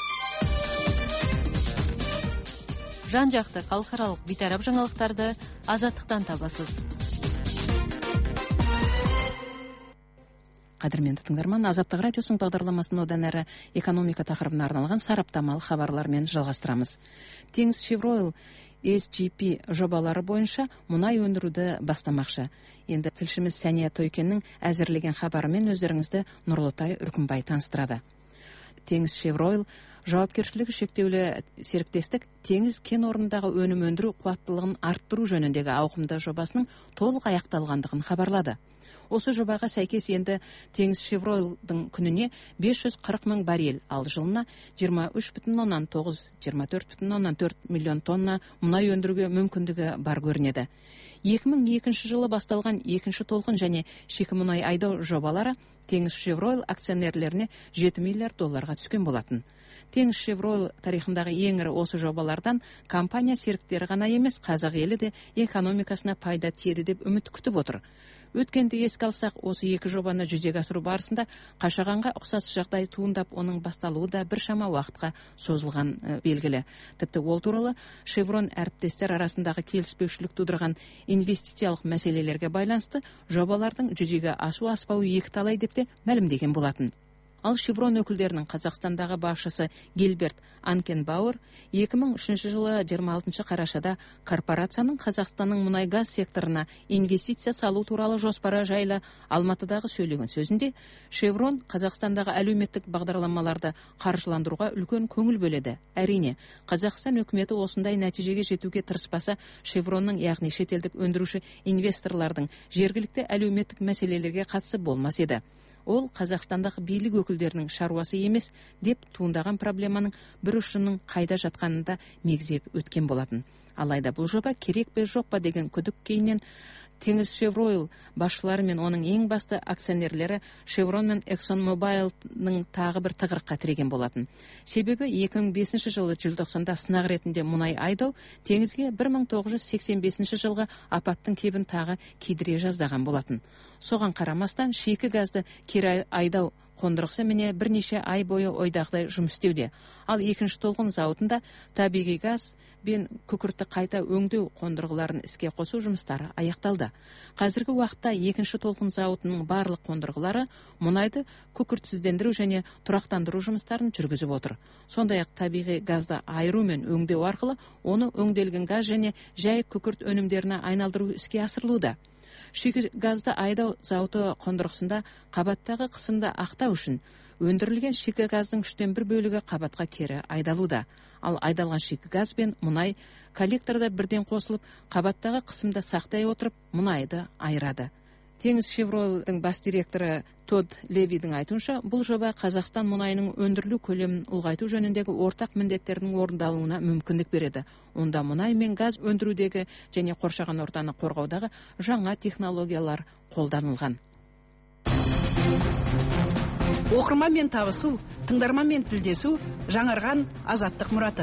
Жан-жақты халықаралық бейтарап жаңалықтарды Азаттықтан табасыз. Қадірменді тыңдарман, Азаттық радиосының бағдарламасын одан әрі экономика тақырыбына арналған сараптамалық хабарлармен жалғастырамыз. Теңіз-Шевройл эс джи пи жобалары бойынша мұнай өндіруді бастамақшы. Енді тілшіміз Сәния Тойкеннің әзірлеген хабарымен өздеріңізді Нұрлытай Үркімбай таныстырады. Теңіз-Шевройл жауапкершілігі шектеулі серіктестік теңіз кен орнындағы өнім өндіру қуаттылығын арттыру жөніндегі ауқымды жобасының толық аяқталғандығын хабарлады. Осы жобаға сәйкес енді Теңіз-Шевройлдың күніне бес жүз қырық мың баррель, ал жылына жиырма үш бүтін оннан тоғыз - жиырма төрт бүтін оннан төрт миллион тонна мұнай өндіруге мүмкіндігі бар көрінеді. екі мың екінші жылы басталған екінші толқын және шикі мұнай айдау жобалары Теңіз-Шевройл акционерлеріне жеті миллиард долларға түскен болатын. Теңіз-Шевройл тарихындағы ең ірі осы жобалардан компания серіктері ғана емес, қазақ елі де экономикасына пайда тиеді деп үміт күтіп отыр. Өткенді еске алсақ, осы екі жобаны жүзеге асыру барысында Қашағанға ұқсас жағдай туындап, оның басталуы да біршама уақытқа созылған белгілі. Тіпті ол туралы Шеврон әріптестер арасындағы келіспеушілік тудырған инвестициялық мәселелерге байланысты жобалардың жүзеге асу аспауы екіталай деп те мәлімдеген болатын. Ал Шеврон өкілдерінің Қазақстандағы басшысы Гилберт Анкенбауэр екі мың үшінші жылы жиырма алтыншы қарашада корпорацияның Қазақстанның мұнай-газ секторына инвестиция салу туралы жоспары жайлы Алматыдағы сөйлеген сөзінде, Шеврон Қазақстандағы әлеуметтік бағдарламаларды қаржыландыруға үлкен көңіл бөледі. Әрине, Қазақстан үкіметі осындай нәтижеге жетуге тырыспаса, Шевронның, яғни шетелдік өндіруші инвесторлардың жергілікті әлеуметтік мәселелерге қатысы болмас еді. ол қазақстандық бийлик өкүлдөрүнүн шаруасы эмес деп туындаган проблеманын бір ұшының қайда жатқанында мегзеп өткен болатын. Алайда бұл жоба керекпе жоқпа деген күдік кейінен Теңіз Шевройл басшылары мен оның ең басты акционерлері Шеврон мен Эксон Мобайлның тағы бір тығырыққа тіреген болатын. Себебі екі мың бесінші жылы желтоқсанда сынақ ретінде мұнай айдау теңізге бір мың тоғыз жүз сексен бесінші жылғы апаттың кебін тағы кидіре жаздаған болатын. Соған қарамастан шикі газды кері айдау қондырғысы міне бірнеше ай бойы ойдағыдай жұмыс істеуде. Ал екінші толқын зауытында табиғи газ бен күкіртті қайта өңдеу қондырғыларын іске қосу жұмыстары аяқталды. Қазіргі уақытта екінші толқын зауытының барлық қондырғылары мұнайды күкіртсіздендіру және тұрақтандыру жұмыстарын жүргізіп отыр. Сондай-ақ табиғи газды айыру мен өңдеу арқылы оны өңделген газ және жай күкірт өнімдеріне айналдыру іске асырылуда. Шикі газды айдау зауыты қондырғысында қабаттағы қысымды ақтау үшін өндірілген шикі газдың үштен бір бөлігі қабатқа кері айдалуда. Ал айдалған шикі газ бен мұнай коллекторда бірден қосылып, қабаттағы қысымды сақтай отырып, мұнайды айырады. Теңіз Шевройлдың бас директоры Тодд Левидің айтуынша, бұл жоба Қазақстан мұнайының өндірілу көлемін ұлғайту жөніндегі ортақ міндеттерінің орындалуына мүмкіндік береді. Онда мұнай мен газ өндірудегі және қоршаған ортаны қорғаудағы жаңа технологиялар қолданылған. Оқырманмен табысу, тыңдарманмен тілдесу, жаңарған азаттық мұраты.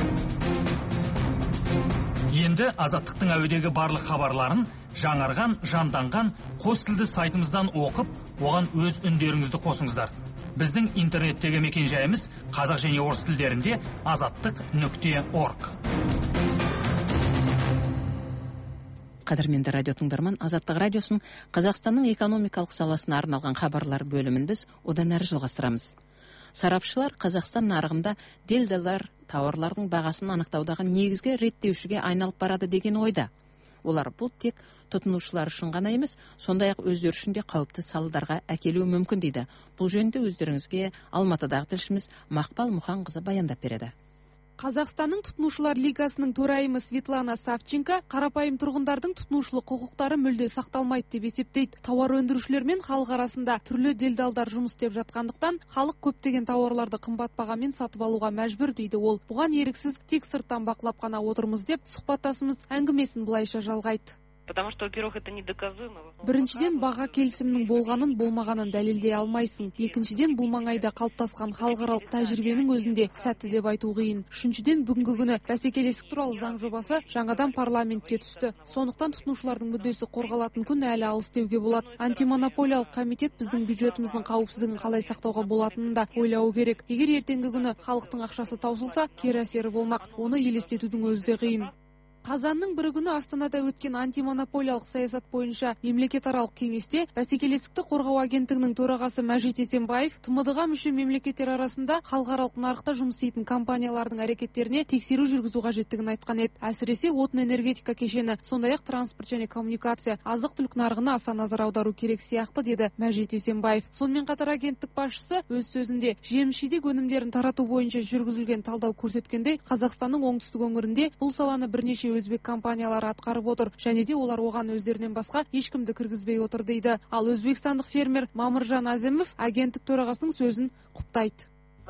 Енді азаттықтың әуедегі барлық хабарларын жаңарған, жанданған қос тілді сайтымыздан оқып, оған өз үндеріңізді қосыңыздар. Біздің интернеттегі мекен жайымыз қазақ және орыс тілдерінде азаттық нүкте орг. Қадірменді радио тыңдарман, Азаттық радиосын Қазақстанның экономикалық саласына арналған хабарлар бөлімін біз одан әрі жалғастырамыз. Сарапшылар Қазақстан нарығында делдалдар тауарлардың бағасын анықтаудағы негізгі реттеушіге айналып барады деген ойда. Олар бұл тек тұтынушылар үшін ғана емес, сондай-ақ өздері үшін де қауіпті салдарға әкелуі мүмкін дейді. Бұл жөнінде өздеріңізге Алматыдағы тілшіміз Мақпал Мұханқызы баяндап береді. Қазақстанның тұтынушылар лигасының төрайымы Светлана Савченко қарапайым тұрғындардың тұтынушылық құқықтары мүлде сақталмайды деп есептейді. Тауар өндірушілер мен халық арасында түрлі делдалдар жұмыс істеп жатқандықтан, халық көптеген тауарларды қымбат бағамен сатып алуға мәжбүр дейді ол. Бұған еріксіз тек сырттан бақылап қана отырмыз деп сұхбаттасымыз әңгімесін былайша жалғайды. Потому что, во-первых, это недоказуемо. Біріншіден, баға келісімнің болғанын болмағанын дәлелдей алмайсың. Екіншіден, бұл маңайда қалыптасқан халықаралық тәжірибенің өзінде сәтті деп айту қиын. Үшіншіден, бүгінгі күні бәсекелестік туралы заң жобасы жаңадан парламентке түсті. Сондықтан тұтынушылардың мүддесі қорғалатын күн әлі алыс деуге болады. Антимонополиялық комитет біздің бюджетіміздің қауіпсіздігін қалай сақтауға болатынын да ойлауы керек. Егер ертеңгі күні халықтың ақшасы таусылса, кері әсері болмақ. Оны елестетудің өзі де қиын. Қазанның бірі күні Астанада өткен антимонополиялық саясат бойынша мемлекетаралық кеңесте бәсекелестікті қорғау агенттігінің төрағасы Мәжит Есенбаев тмд-ға мүше мемлекеттер арасында халықаралық нарықта жұмыс істейтін компаниялардың әрекеттеріне тексеру жүргізу қажеттігін айтқан еді. Әсіресе отын энергетика кешені, сондай-ақ транспорт және коммуникация, азық-түлік нарығына аса назар аудару керек сияқты деді Мәжит Есенбаев. Сонымен қатар агенттік басшысы өз сөзінде жеміс-жидек өнімдерін тарату бойынша жүргізілген талдау көрсеткендей, Қазақстанның оңтүстік өңірінде бұл саланы бірнеше өзбек компаниялары атқарып отыр, және де олар оған өздерінен басқа ешкімді кіргізбей отыр дейді. Ал өзбекстандық фермер Мамыржан Азимов агенттік төрағасының сөзін құптайды.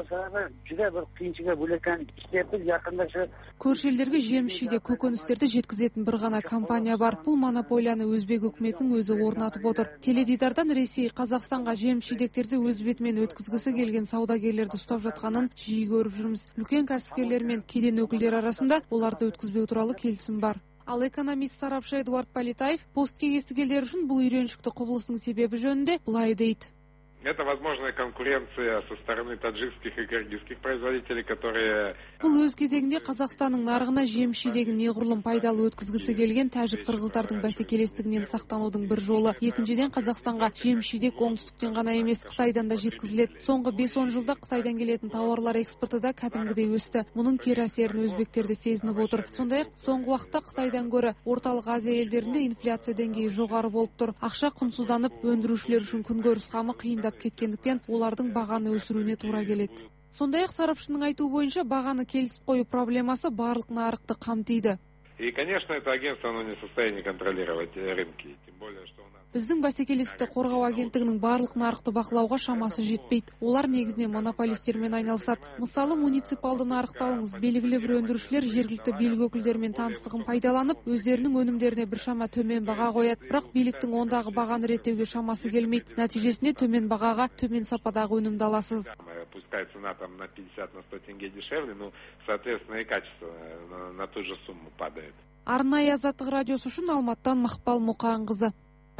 Көрші елдерге жеміс-жидек көкөністерді жеткізетін бір ғана компания бар. Бұл монополияны өзбек үкіметінің өзі орнатып отыр. Теледидардан Ресей Қазақстанға жеміс-жидектерді өз бетімен өткізгісі келген саудагерлерді ұстап жатқанын жиі көріп жүрміз. Үлкен кәсіпкерлер мен кеден өкілдері арасында оларды өткізбеу туралы келісім бар. Ал экономист сарапшы Эдуард Политаев посткеңестік елдер үшін бұл үйреншікті құбылыстың себебі жөнінде былай дейді. Это возможная конкуренция со стороны таджикских и киргизских производителей, которые... Бұл өз кезегінде Қазақстанның нарығына жеміс-жидегін неғұрлым пайдалы өткізгісі келген тәжік қырғыздардың бәсекелестігінен сақтанудың бір жолы. Екіншіден, Қазақстанға жеміс-жидек оңтүстіктен ғана емес, Қытайдан да жеткізіледі. Соңғы бес-он жылда Қытайдан келетін тауарлар экспорты да кәдімгідей өсті. Мұның кері әсерін өзбектер де сезініп отыр. Сондай-ақ, соңғы уақытта Қытайдан гөрі Орталық Азия елдерінде инфляция деңгейі жоғары болып тұр. Ақша құнсызданып, өндірушілер үшін күнкөріс қамы қиындап кеткендіктен олардың бағаны өсіруіне тура келеді. Сондай-ақ сарапшының айтуы бойынша бағаны келісіп қою проблемасы барлық нарықты қамтиды. И, конечно, это агентство, оно не в состоянии контролировать рынки, тем более, что у нас... Біздің бәсекелестікті қорғау агенттігінің барлық нарықты бақылауға шамасы жетпейді. Олар негізінен монополистермен айналысады. Мысалы, муниципалды нарықты алыңыз. Белгілі бір өндірушілер жергілікті билік өкілдерімен таныстығын пайдаланып, өздерінің өнімдеріне біршама төмен баға қояды. Бірақ биліктің ондағы бағаны реттеуге шамасы келмейді. Нәтижесінде төмен бағаға, төмен сападағы өнімді аласыз. Пускай цена там на пятьдесят, на сто тенге дешевле, ну, соответственно, и качество на, на ту же сумму падает. Арнайы Азаттық радиосы үшін Алматтан Мақпал Мұқанқызы.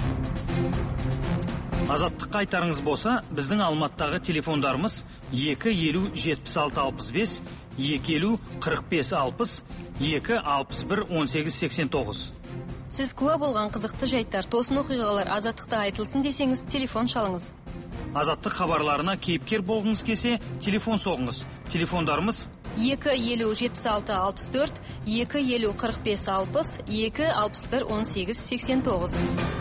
Азаттыққа айтарыңыз болса, біздің Алматтағы телефондарымыз екі елу жетпіс алты алпыс бес, екі елу қырық бес алпыс, екі алпыс бір он сегіз сексен тоғыз. Сіз куә болған қызықты жайттар, тосын оқиғалар Азаттықта айтылсын десеңіз, телефон шалыңыз. Азаттық хабарларына кейіпкер болғыңыз келсе, телефон соғыңыз. Телефондарымыз екі елу жетпіс алты алпыс төрт, екі елу қырық бес алпыс, екі алпыс бір он сегіз сексен тоғыз.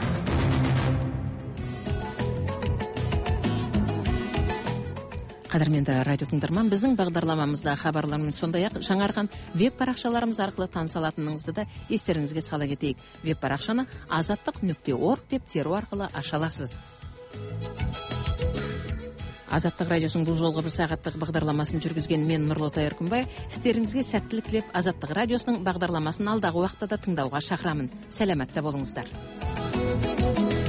Қадірменді радио тыңдарман, біздің бағдарламамызда хабарлармен сондай-ақ жаңарған веб парақшаларымыз арқылы таныса алатыныңызды да естеріңізге сала кетейік. Веб парақшаны азаттық нүкте орг деп теру арқылы аша аласыз. Азаттық радиосының бұл жолғы бір сағаттық бағдарламасын жүргізген мен Нұрлытай Өркімбай, сіздеріңізге сәттілік тілеп Азаттық радиосының бағдарламасын алдағы уақытта да тыңдауға шақырамын. Сәлематта болыңыздар.